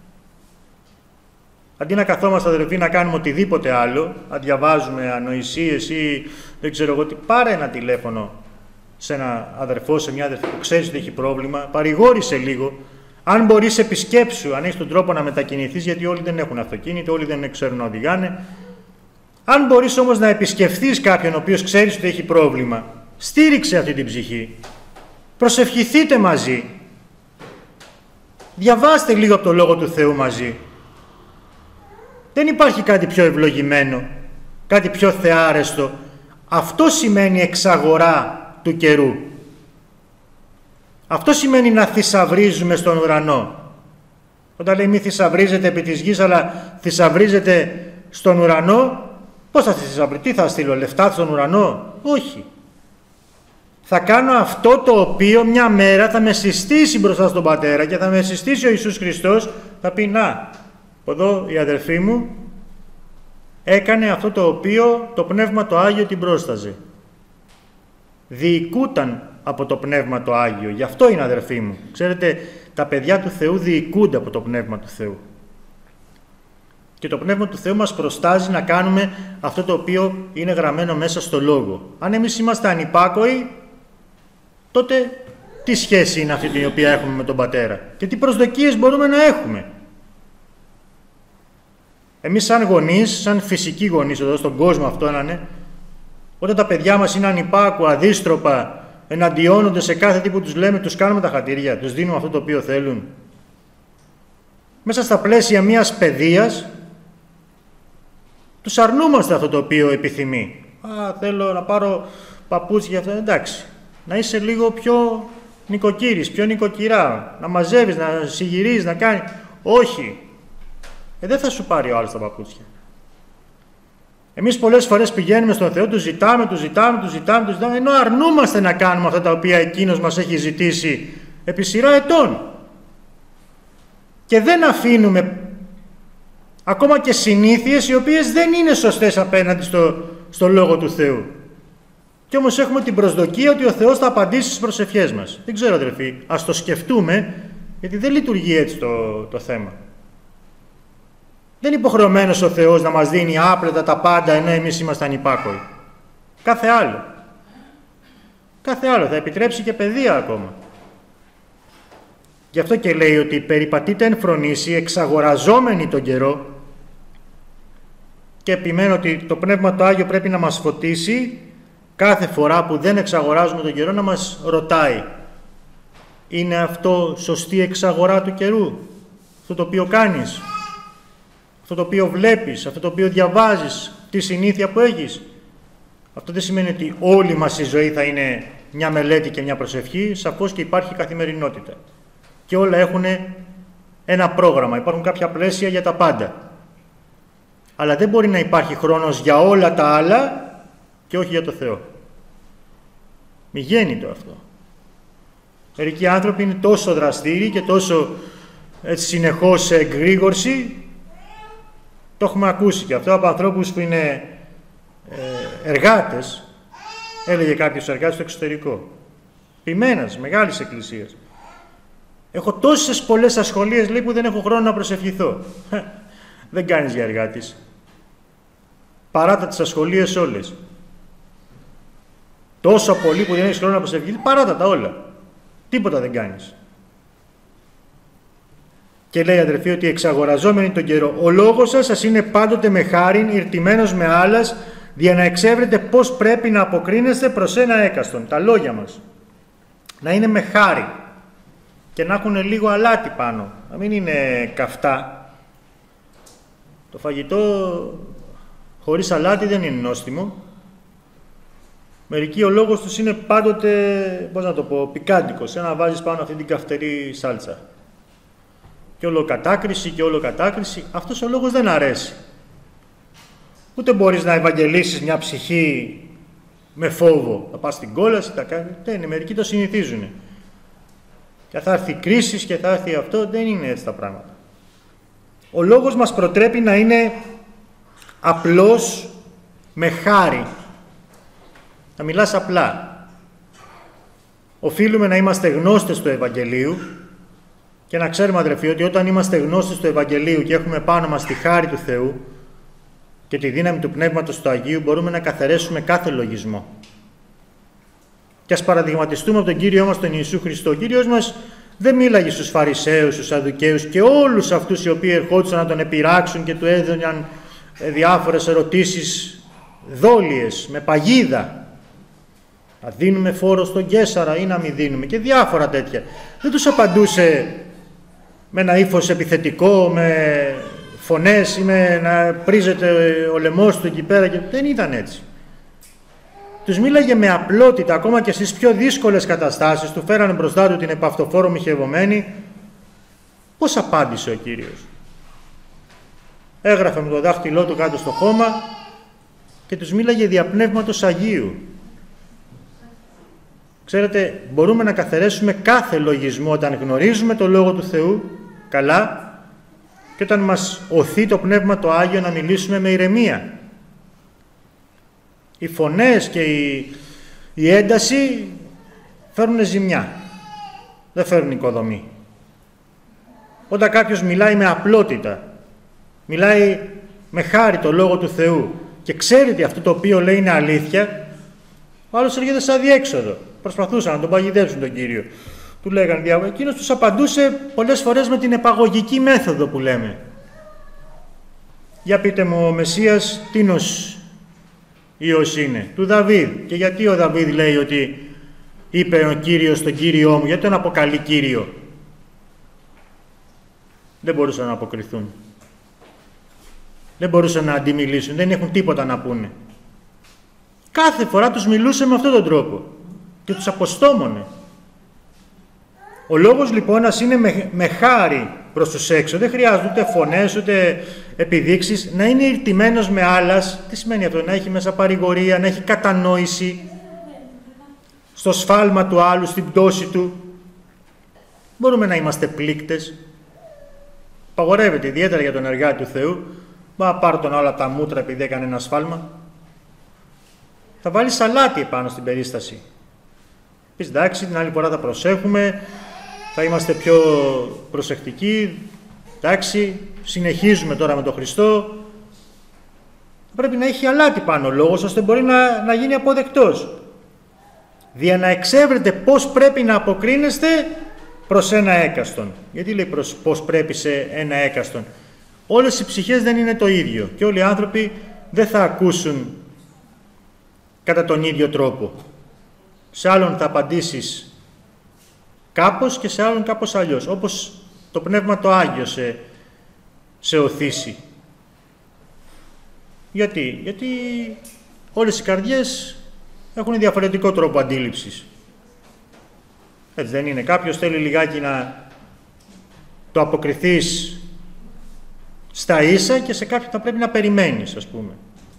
Αντί να καθόμαστε, αδερφοί, να κάνουμε οτιδήποτε άλλο, να διαβάζουμε ανοησίες ή δεν ξέρω εγώ τι, πάρε ένα τηλέφωνο σε ένα αδερφό, σε μια αδερφή που ξέρεις ότι έχει πρόβλημα, παρηγόρησε λίγο. Αν μπορείς, επισκέψου, αν έχεις τον τρόπο να μετακινηθείς, γιατί όλοι δεν έχουν αυτοκίνητο, όλοι δεν ξέρουν να οδηγάνε. Αν μπορείς όμως να επισκεφθείς κάποιον ο οποίος ξέρεις ότι έχει πρόβλημα, στήριξε αυτή την ψυχή. Προσευχηθείτε μαζί. Διαβάστε λίγο από το Λόγο του Θεού μαζί. Δεν υπάρχει κάτι πιο ευλογημένο, κάτι πιο θεάρεστο. Αυτό σημαίνει εξαγορά του καιρού. Αυτό σημαίνει να θησαυρίζουμε στον ουρανό. Όταν λέει μη θησαυρίζετε επί της γης, αλλά θησαυρίζετε στον ουρανό, πώς θα θησαυρίζετε, τι θα στείλω, λεφτά στον ουρανό? Όχι. Θα κάνω αυτό το οποίο μια μέρα θα με συστήσει μπροστά στον Πατέρα και θα με συστήσει ο Ιησούς Χριστός, θα πει να, εδώ η αδερφή μου έκανε αυτό το οποίο το Πνεύμα το Άγιο την πρόσταζε. Διοικούταν από το Πνεύμα το Άγιο. Γι' αυτό είναι αδερφή μου. Ξέρετε, τα παιδιά του Θεού διοικούνται από το Πνεύμα του Θεού. Και το Πνεύμα του Θεού μας προστάζει να κάνουμε αυτό το οποίο είναι γραμμένο μέσα στο Λόγο. Αν εμείς είμαστε ανυπάκοοι, τότε τι σχέση είναι αυτή την οποία έχουμε με τον Πατέρα και τι προσδοκίες μπορούμε να έχουμε? Εμείς σαν γονείς, σαν φυσικοί γονείς εδώ στον κόσμο αυτό να είναι, όταν τα παιδιά μας είναι ανυπάκουα, αδίστροπα, εναντιώνονται σε κάθε τι που τους λέμε, τους κάνουμε τα χατήρια, τους δίνουμε αυτό το οποίο θέλουν. Μέσα στα πλαίσια μιας παιδείας, τους αρνούμαστε αυτό το οποίο επιθυμεί. Θέλω να πάρω παπούτσια για αυτό, εντάξει. Να είσαι λίγο πιο νοικοκύρης, πιο νοικοκυρά, να μαζεύεις, να συγυρίζεις, να κάνεις. Όχι. Δεν θα σου πάρει ο άλλος τα παπούτσια. Εμείς πολλές φορές πηγαίνουμε στον Θεό, του ζητάμε, ενώ αρνούμαστε να κάνουμε αυτά τα οποία Εκείνος μας έχει ζητήσει επί σειρά ετών. Και δεν αφήνουμε ακόμα και συνήθειες οι οποίες δεν είναι σωστές απέναντι στο Λόγο του Θεού. Και όμως έχουμε την προσδοκία ότι ο Θεός θα απαντήσει στις προσευχές μας. Δεν ξέρω αδελφοί, ας το σκεφτούμε, γιατί δεν λειτουργεί έτσι το θέμα. Δεν είναι υποχρεωμένος ο Θεός να μας δίνει άπλετα τα πάντα ενώ εμείς είμαστε ανυπάκοοι. Κάθε άλλο. Κάθε άλλο. Θα επιτρέψει και παιδεία ακόμα. Γι' αυτό και λέει ότι περιπατείτε εν φρονήσει, εξαγοραζόμενοι τον καιρό, και επιμένω ότι το Πνεύμα το Άγιο πρέπει να μας φωτίσει κάθε φορά που δεν εξαγοράζουμε τον καιρό, να μας ρωτάει, είναι αυτό σωστή εξαγορά του καιρού? Αυτό το οποίο κάνεις, αυτό το οποίο βλέπεις, αυτό το οποίο διαβάζεις, τη συνήθεια που έχεις? Αυτό δεν σημαίνει ότι όλη μας η ζωή θα είναι μια μελέτη και μια προσευχή. Σαφώς και υπάρχει καθημερινότητα. Και όλα έχουν ένα πρόγραμμα, υπάρχουν κάποια πλαίσια για τα πάντα. Αλλά δεν μπορεί να υπάρχει χρόνος για όλα τα άλλα και όχι για το Θεό. Μη γέννητο αυτό. Μερικοί άνθρωποι είναι τόσο δραστήριοι και τόσο συνεχώς σε εγρήγορση. Το έχουμε ακούσει και αυτό από ανθρώπους που είναι εργάτες. Έλεγε κάποιος εργάτης στο εξωτερικό. Ποιμένας, μεγάλης εκκλησίας. Έχω τόσες πολλές ασχολίες, λέει, που δεν έχω χρόνο να προσευχηθώ. Δεν κάνεις για εργάτης. Παράτα τις ασχολίες όλες. Τόσο πολύ που δεν έχεις χρόνο να προσευχηθείς, παράτα τα όλα. Τίποτα δεν κάνεις. Και λέει, αδερφοί, ότι εξαγοραζόμενοι τον καιρό, ο λόγος σας είναι πάντοτε με χάριν, ηρτημένος με άλλας, για να εξεύρετε πώς πρέπει να αποκρίνεστε προς ένα έκαστον. Τα λόγια μας να είναι με χάρη και να έχουν λίγο αλάτι πάνω, να μην είναι καυτά. Το φαγητό χωρίς αλάτι δεν είναι νόστιμο. Μερικοί ο λόγος τους είναι πάντοτε, πώς να το πω, πικάντικος, σαν να βάζεις πάνω αυτή την καυτερή σάλτσα. Και όλο κατάκριση και όλο κατάκριση. Αυτός ο λόγος δεν αρέσει. Ούτε μπορείς να ευαγγελίσεις μια ψυχή με φόβο. Θα πας στην κόλαση, θα κάνεις. Δεν είναι, μερικοί το συνηθίζουν. Και θα έρθει κρίσεις και θα έρθει αυτό. Δεν είναι έτσι τα πράγματα. Ο λόγος μας προτρέπει να είναι απλός, με χάρη. Να μιλάς απλά. Οφείλουμε να είμαστε γνώστες του Ευαγγελίου και να ξέρουμε, αδερφοί, ότι όταν είμαστε γνώστες του Ευαγγελίου και έχουμε πάνω μας τη χάρη του Θεού και τη δύναμη του Πνεύματος του Αγίου, μπορούμε να καθαρίσουμε κάθε λογισμό. Και ας παραδειγματιστούμε από τον Κύριό μας τον Ιησού Χριστό. Ο Κύριος μας δεν μίλαγε στους Φαρισαίους, στους Σαδδουκαίους και όλους αυτούς οι οποίοι ερχόντουσαν να τον επειράξουν και του έδωναν διάφορες ερωτήσεις δόλιες, με παγίδα. Να δίνουμε φόρο στον Καίσαρα ή να μην δίνουμε και διάφορα τέτοια. Δεν τους απαντούσε με ένα ύφος επιθετικό, με φωνές ή με να πρίζεται ο λαιμός του εκεί πέρα. Και δεν ήταν έτσι. Τους μίλαγε με απλότητα, ακόμα και στις πιο δύσκολες καταστάσεις. Του φέρανε μπροστά του την επαυτοφόρο μοιχευωμένη Πώς απάντησε ο Κύριος? Έγραφε με το δάχτυλό του κάτω στο χώμα και τους μίλαγε δια Πνεύματος Αγίου. Ξέρετε, μπορούμε να καθαρίσουμε κάθε λογισμό όταν γνωρίζουμε το Λόγο του Θεού καλά και όταν μας οθεί το Πνεύμα το Άγιο να μιλήσουμε με ηρεμία. Οι φωνές και η ένταση φέρνουν ζημιά, δεν φέρνουν οικοδομή. Όταν κάποιος μιλάει με απλότητα, μιλάει με χάρη το Λόγο του Θεού και ξέρει ότι αυτό το οποίο λέει είναι αλήθεια, ο άλλος έρχεται σαν διέξοδο. Προσπαθούσαν να τον παγιδεύσουν τον Κύριο. Του λέγανε διάβολο. Εκείνος τους απαντούσε πολλές φορές με την επαγωγική μέθοδο που λέμε. Για πείτε μου, ο Μεσσίας τίνος Υιός είναι? Του Δαβίδ. Και γιατί ο Δαβίδ λέει ότι είπε ο Κύριος τον Κύριό μου? Γιατί τον αποκαλεί Κύριο? Δεν μπορούσαν να αποκριθούν. Δεν μπορούσαν να αντιμιλήσουν. Δεν έχουν τίποτα να πούνε. Κάθε φορά τους μιλούσε με αυτόν τον τρόπο και τους αποστόμωνε. Ο λόγος λοιπόν ας είναι με χάρη προς τους έξω. Δεν χρειάζεται ούτε φωνές ούτε επιδείξεις. Να είναι ηρτημένος με άλλας. Τι σημαίνει αυτό? Να έχει μέσα παρηγορία, να έχει κατανόηση στο σφάλμα του άλλου, στην πτώση του. Μπορούμε να είμαστε πλήκτες. Παγορεύεται ιδιαίτερα για τον εργάτη του Θεού. Μα πάρω τον άλλο από τα μούτρα επειδή έκανε ένα σφάλμα. Θα βάλει σαλάτι επάνω στην περίσταση. Πεις εντάξει, την άλλη φορά θα προσέχουμε, θα είμαστε πιο προσεκτικοί, εντάξει, συνεχίζουμε τώρα με τον Χριστό. Πρέπει να έχει αλάτι πάνω ο λόγος, ώστε μπορεί να γίνει αποδεκτός. Δια να εξεύρετε πώς πρέπει να αποκρίνεστε προς ένα έκαστον. Γιατί λέει πώς πρέπει σε ένα έκαστον? Όλες οι ψυχές δεν είναι το ίδιο και όλοι οι άνθρωποι δεν θα ακούσουν κατά τον ίδιο τρόπο. Σε άλλον θα απαντήσεις κάπως και σε άλλον κάπως αλλιώς. Όπως το Πνεύμα το Άγιο σε οθήσει. Γιατί όλες οι καρδιές έχουν διαφορετικό τρόπο αντίληψης. Έτσι δεν είναι? Κάποιος θέλει λιγάκι να το αποκριθείς στα ίσα και σε κάποιον θα πρέπει να περιμένεις, ας πούμε.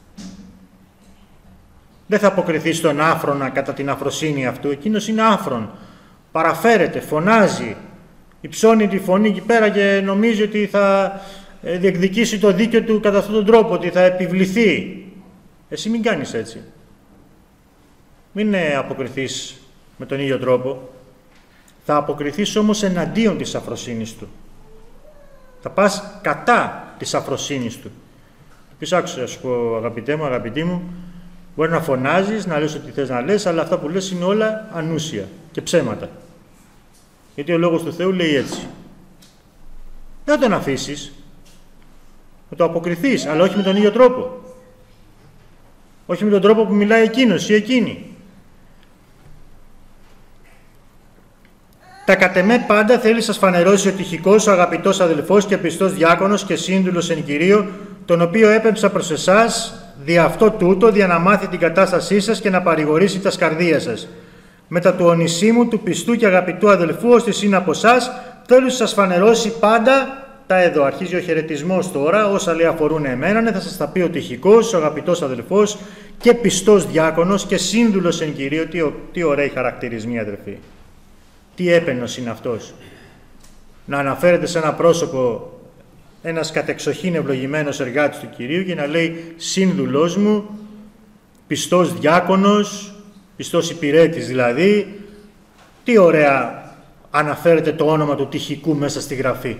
Δεν θα αποκριθεί στον άφρονα κατά την αφροσύνη αυτού. Εκείνος είναι άφρον. Παραφέρεται, φωνάζει, υψώνει τη φωνή εκεί πέρα και νομίζει ότι θα διεκδικήσει το δίκαιο του κατά αυτόν τον τρόπο, ότι θα επιβληθεί. Εσύ μην κάνεις έτσι. Μην αποκριθείς με τον ίδιο τρόπο. Θα αποκριθείς όμως εναντίον της αφροσύνης του. Θα πας κατά της αφροσύνης του. Πεις άκουσα, σου πω, αγαπητέ μου, αγαπητή μου, μπορεί να φωνάζεις, να λες ό,τι θες να λες, αλλά αυτά που λες είναι όλα ανούσια και ψέματα. Γιατί ο Λόγος του Θεού λέει έτσι. Δεν θα τον αφήσεις, θα το αποκριθείς, αλλά όχι με τον ίδιο τρόπο. Όχι με τον τρόπο που μιλάει εκείνος ή εκείνη. Τα κατ' εμέ πάντα θέλει σας φανερώσει ο τυχικός, ο αγαπητός αδελφός και πιστός διάκονος και σύνδουλος εν Κυρίω, τον οποίο έπεμψα προς εσάς, δι' αυτό τούτο, για να μάθει την κατάστασή σας και να παρηγορήσει τα σκαρδία σας. Μετά του Ονησίμου, του πιστού και αγαπητού αδελφού, ώστε είναι από εσάς, θέλω να σας φανερώσει πάντα τα εδώ. Αρχίζει ο χαιρετισμός τώρα, όσα λέει αφορούν εμένα, θα σας τα πει ο τυχικός, ο αγαπητός αδελφός και πιστός διάκονος και σύνδουλος εν Κυρίω. Τι ωραίοι χαρακτηρισμοί, αδελφοί. Τι έπαινος είναι αυτός. Να αναφέρεται σε ένα πρόσωπο ένας κατεξοχήν ευλογημένος εργάτης του Κυρίου και να λέει σύνδουλός μου, πιστός διάκονος, πιστός υπηρέτης δηλαδή. Τι ωραία αναφέρεται το όνομα του τυχικού μέσα στη Γραφή.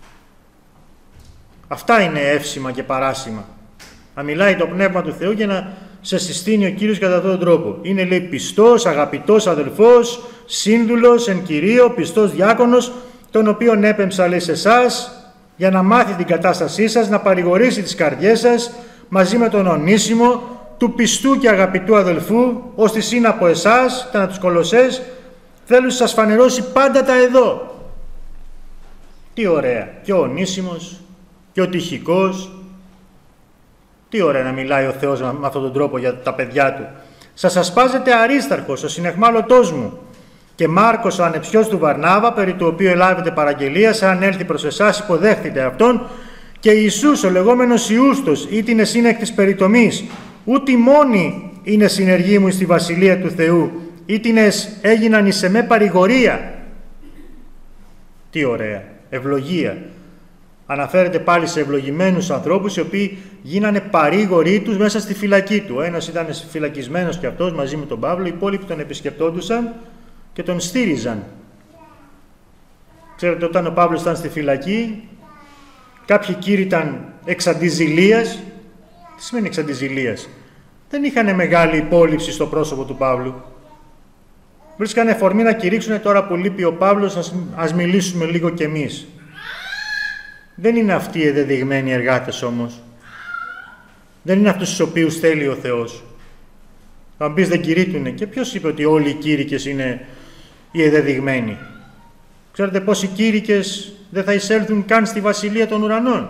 Αυτά είναι εύσημα και παράσημα. Να μιλάει το Πνεύμα του Θεού και να σε συστήνει ο Κύριος κατά αυτόν τον τρόπο. Είναι λέει πιστός, αγαπητός αδελφός, σύνδουλος εν Κυρίω, πιστός διάκονος, τον οποίον έπεμψα λέει σε εσάς, για να μάθει την κατάστασή σας, να παρηγορήσει τις καρδιές σας, μαζί με τον Ονήσιμο, του πιστού και αγαπητού αδελφού, ώστε είναι από εσάς, κατά τους Κολοσσές, θέλω να σας φανερώσει πάντα τα εδώ. Τι ωραία. Και ο Ονήσιμος, και ο Τυχικός. Τι ωραία να μιλάει ο Θεός με αυτόν τον τρόπο για τα παιδιά του. Σας ασπάζεται Αρίσταρχος, ο συνεχμάλωτός μου, Και Μάρκος, ο ανεψιός του Βαρνάβα, περί του οποίου ελάβετε παραγγελία, αν έλθει προς εσάς, υποδέχθητε αυτόν. Και Ιησούς, ο λεγόμενος Ιούστος, ήτινε σύνεκτης περιτομής, ούτι μόνοι είναι συνεργοί μου στη Βασιλεία του Θεού, ήτινες έγιναν εις εμέ παρηγορία. Τι ωραία, ευλογία. Αναφέρεται πάλι σε ευλογημένους ανθρώπους οι οποίοι γίνανε παρήγοροι τους μέσα στη φυλακή του. Ο ένας ήταν φυλακισμένος και αυτός μαζί με τον Παύλο, οι υπόλοιποι τον επισκεπτόντουσαν και τον στήριζαν. Ξέρετε, όταν ο Παύλος ήταν στη φυλακή, κάποιοι κύριοι ήταν εξ αντιζηλίας. Τι σημαίνει εξ αντιζηλίας? Δεν είχαν μεγάλη υπόλοιψη στο πρόσωπο του Παύλου. Βρίσκανε αφορμή να κηρύξουν, τώρα που λείπει ο Παύλος, ας μιλήσουμε λίγο κι εμείς. Δεν είναι αυτοί οι εδεδειγμένοι εργάτες όμως. Δεν είναι αυτούς τους οποίους θέλει ο Θεός. Θα μου πεις, δεν κηρύττουνε. Και ποιος είπε ότι όλοι οι κήρυκες είναι οι εδεδειγμένοι? Ξέρετε πόσοι κήρυκες δεν θα εισέλθουν καν στη Βασιλεία των Ουρανών?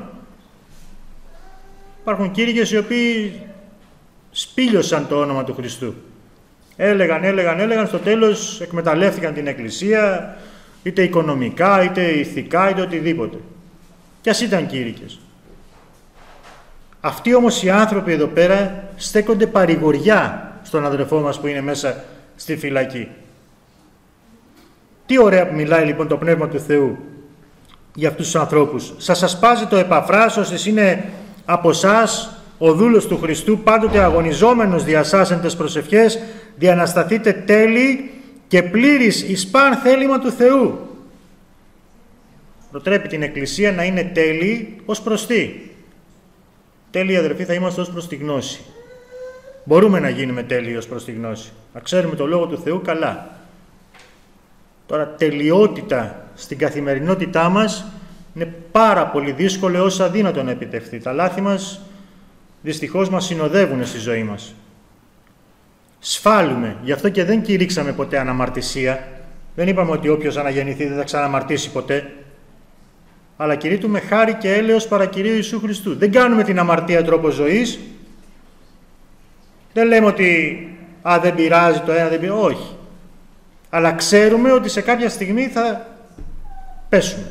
Υπάρχουν κήρυκες οι οποίοι σπήλιωσαν το όνομα του Χριστού. Έλεγαν, στο τέλος εκμεταλλεύτηκαν την Εκκλησία, είτε οικονομικά, είτε ηθικά, είτε οτιδήποτε. Κι ας ήταν κήρυκες. Αυτοί όμως οι άνθρωποι εδώ πέρα στέκονται παρηγοριά στον αδερφό μας που είναι μέσα στη φυλακή. Τι ωραία που μιλάει λοιπόν το Πνεύμα του Θεού για αυτούς τους ανθρώπους. Σας ασπάζει το Επαφράς, ώστις είναι από εσάς ο δούλος του Χριστού, πάντοτε αγωνιζόμενος διασάσεντες προσευχές, διανασταθείτε τέλειοι και πλήρης εις παν θέλημα του Θεού. Προτρέπει την Εκκλησία να είναι τέλειοι ως προς τι? Τέλειοι, αδερφοί, θα είμαστε ως προς τη γνώση. Μπορούμε να γίνουμε τέλειοι ως προς τη γνώση. Να ξέρουμε το Λόγο του Θεού καλά. Τώρα, τελειότητα στην καθημερινότητά μας είναι πάρα πολύ δύσκολο έως αδύνατο να επιτευχθεί. Τα λάθη μας δυστυχώς μας συνοδεύουν στη ζωή μας. Σφάλουμε, γι' αυτό και δεν κηρύξαμε ποτέ αναμαρτησία. Δεν είπαμε ότι όποιος αναγεννηθεί δεν θα ξαναμαρτήσει ποτέ. Αλλά κηρύττουμε χάρη και έλεος παρά Κυρίου Ιησού Χριστού. Δεν κάνουμε την αμαρτία τρόπο ζωής. Δεν λέμε ότι δεν πειράζει το ένα, δεν πειράζει. Όχι. Αλλά ξέρουμε ότι σε κάποια στιγμή θα πέσουμε.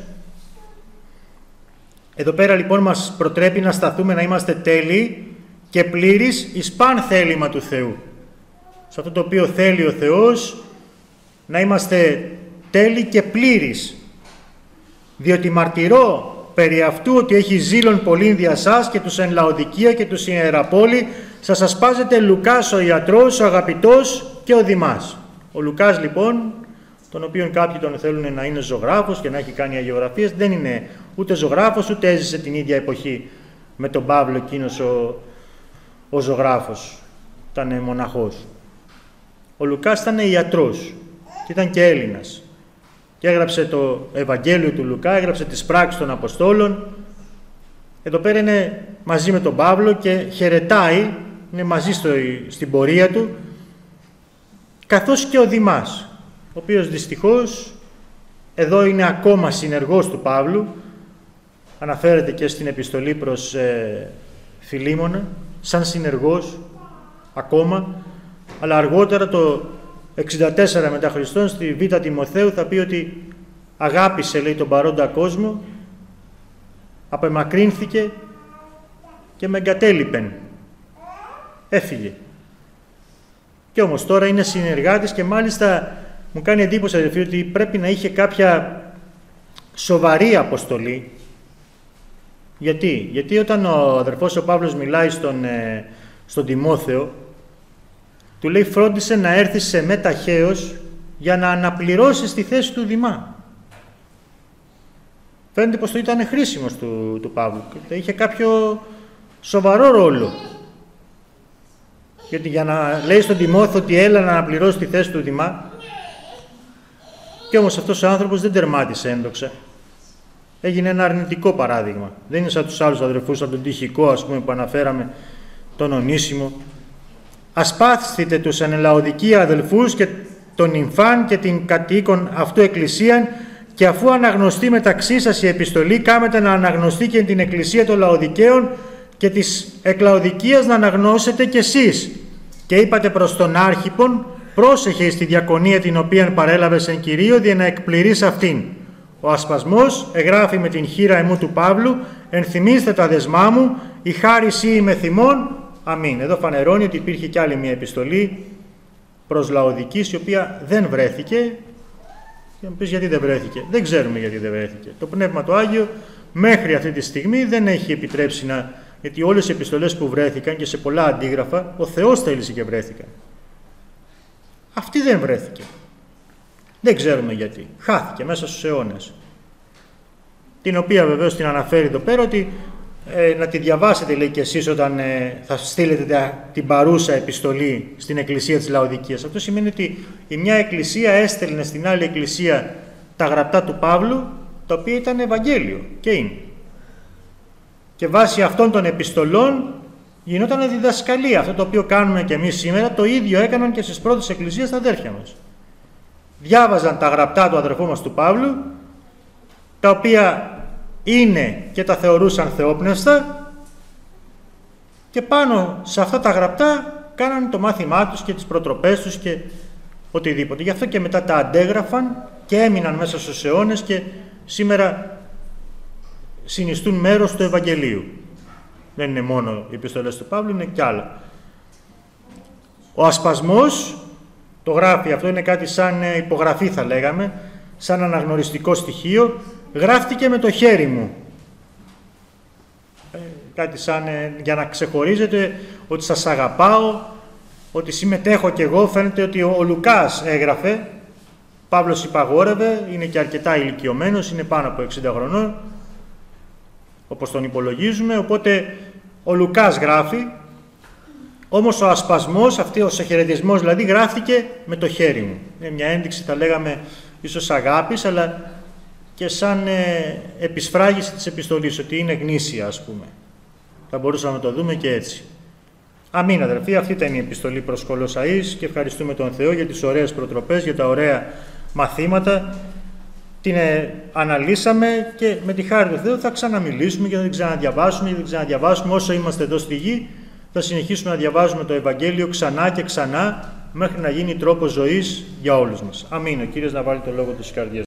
Εδώ πέρα λοιπόν μας προτρέπει να σταθούμε, να είμαστε τέλειοι και πλήρεις εις παν θέλημα του Θεού. Σε αυτό το οποίο θέλει ο Θεός, να είμαστε τέλειοι και πλήρεις. Διότι μαρτυρώ περί αυτού ότι έχει ζήλον πολλήν δια σας και τους εν Λαοδικία και τους εν Ιεραπόλη, σας ασπάζεται Λουκάς ο ιατρός, ο αγαπητός και ο Δημάς. Ο Λουκάς λοιπόν, τον οποίον κάποιοι τον θέλουν να είναι ζωγράφος και να έχει κάνει αγιογραφίες, δεν είναι ούτε ζωγράφος ούτε έζησε την ίδια εποχή με τον Παύλο εκείνος ο ζωγράφος, ήταν μοναχός. Ο Λουκάς ήταν ιατρός και ήταν και Έλληνας και έγραψε το Ευαγγέλιο του Λουκά, έγραψε τις πράξεις των Αποστόλων. Εδώ πέρα είναι μαζί με τον Παύλο και χαιρετάει, είναι μαζί στην πορεία του, καθώς και ο Δημάς, ο οποίος δυστυχώς εδώ είναι ακόμα συνεργός του Παύλου, αναφέρεται και στην επιστολή προς Φιλίμωνα, σαν συνεργός ακόμα, αλλά αργότερα το 64 μετά Χριστόν στη Β' Τιμοθέου θα πει ότι αγάπησε, λέει, τον παρόντα κόσμο, απεμακρύνθηκε και με εγκατέλειπεν. Έφυγε. Και όμως τώρα είναι συνεργάτης και μάλιστα μου κάνει εντύπωση, αδελφοί, ότι πρέπει να είχε κάποια σοβαρή αποστολή. Γιατί όταν ο αδερφός ο Παύλος μιλάει στον Τιμόθεο, του λέει φρόντισε να έρθει σε με ταχαίως για να αναπληρώσει τη θέση του Δημά. Φαίνεται πως το ήταν χρήσιμος του Παύλου. Είχε κάποιο σοβαρό ρόλο. Γιατί για να λέει στον Τιμόθεο ότι έλα να αναπληρώσει τη θέση του Δημά, και όμως αυτός ο άνθρωπος δεν τερμάτισε ένδοξα. Έγινε ένα αρνητικό παράδειγμα. Δεν είναι σαν τους άλλους αδερφούς, σαν τον Τυχικό, ας πούμε, που αναφέραμε, τον Ονήσιμο. Ασπάθητε τους εν Λαοδικία αδελφούς και τον Νυμφάν και την κατοίκον αυτού εκκλησίαν, και αφού αναγνωστεί μεταξύ σας η επιστολή, κάμετε να αναγνωστεί και την εκκλησία των Λαοδικαίων και της εκ Λαοδικίας να αναγνώσετε κι εσείς. Και είπατε προς τον Άρχιπον πρόσεχε στη διακονία την οποία παρέλαβες εν Κυρίω, δια να εκπληρείς αυτήν. Ο ασπασμός εγγράφει με την χείρα εμού του Παύλου, ενθυμίστε τα δεσμά μου, η χάρις ή με θυμών. Αμήν. Εδώ φανερώνει ότι υπήρχε κι άλλη μια επιστολή προς Λαοδικής, η οποία δεν βρέθηκε. Και μου πεις γιατί δεν βρέθηκε. Δεν ξέρουμε γιατί δεν βρέθηκε. Το Πνεύμα το Άγιο μέχρι αυτή τη στιγμή δεν έχει επιτρέψει να... Γιατί όλες οι επιστολές που βρέθηκαν και σε πολλά αντίγραφα, ο Θεός θέλησε και βρέθηκαν. Αυτή δεν βρέθηκε. Δεν ξέρουμε γιατί. Χάθηκε μέσα στους αιώνες. Την οποία βεβαίως την αναφέρει εδώ πέρα ότι να τη διαβάσετε, λέει, και εσείς όταν θα στείλετε την παρούσα επιστολή στην εκκλησία της Λαοδικίας. Αυτό σημαίνει ότι η μια εκκλησία έστελνε στην άλλη εκκλησία τα γραπτά του Παύλου, τα οποία ήταν Ευαγγέλιο και είναι. Και βάσει αυτών των επιστολών γινόταν διδασκαλία. Αυτό το οποίο κάνουμε και εμείς σήμερα, το ίδιο έκαναν και στις πρώτες εκκλησίες τα αδέρφια μας. Διάβαζαν τα γραπτά του αδερφού μας του Παύλου, τα οποία είναι και τα θεωρούσαν θεόπνευστα, και πάνω σε αυτά τα γραπτά κάναν το μάθημά τους και τις προτροπές τους και οτιδήποτε. Γι' αυτό και μετά τα αντέγραφαν και έμειναν μέσα στους αιώνες και σήμερα συνιστούν μέρος του Ευαγγελίου. Δεν είναι μόνο οι επιστολές του Παύλου, είναι κι άλλα. Ο ασπασμός, το γράφει αυτό, είναι κάτι σαν υπογραφή θα λέγαμε, σαν αναγνωριστικό στοιχείο, γράφτηκε με το χέρι μου. Κάτι σαν για να ξεχωρίζετε ότι σας αγαπάω, ότι συμμετέχω κι εγώ. Φαίνεται ότι ο Λουκάς έγραφε, Παύλος υπαγόρευε, είναι και αρκετά ηλικιωμένος, είναι πάνω από 60 χρονών, όπως τον υπολογίζουμε, οπότε ο Λουκάς γράφει, όμως ο ασπασμός, αυτός ο χαιρετισμός δηλαδή, γράφτηκε με το χέρι μου. Είναι μια ένδειξη, θα λέγαμε, ίσως αγάπης, αλλά και σαν επισφράγιση της επιστολής, ότι είναι γνήσια, ας πούμε. Θα μπορούσαμε να το δούμε και έτσι. Αμήν, αδερφοί, αυτή ήταν η επιστολή προς Κολοσσαείς και ευχαριστούμε τον Θεό για τις ωραίες προτροπές, για τα ωραία μαθήματα. Την αναλύσαμε και με τη χάρη του Θεού θα ξαναμιλήσουμε και θα την ξαναδιαβάσουμε και θα την ξαναδιαβάσουμε όσο είμαστε εδώ στη γη. Θα συνεχίσουμε να διαβάζουμε το Ευαγγέλιο ξανά και ξανά μέχρι να γίνει τρόπος ζωής για όλους μας. Αμήν. Ο Κύριος να βάλει το λόγο του στις καρδιές.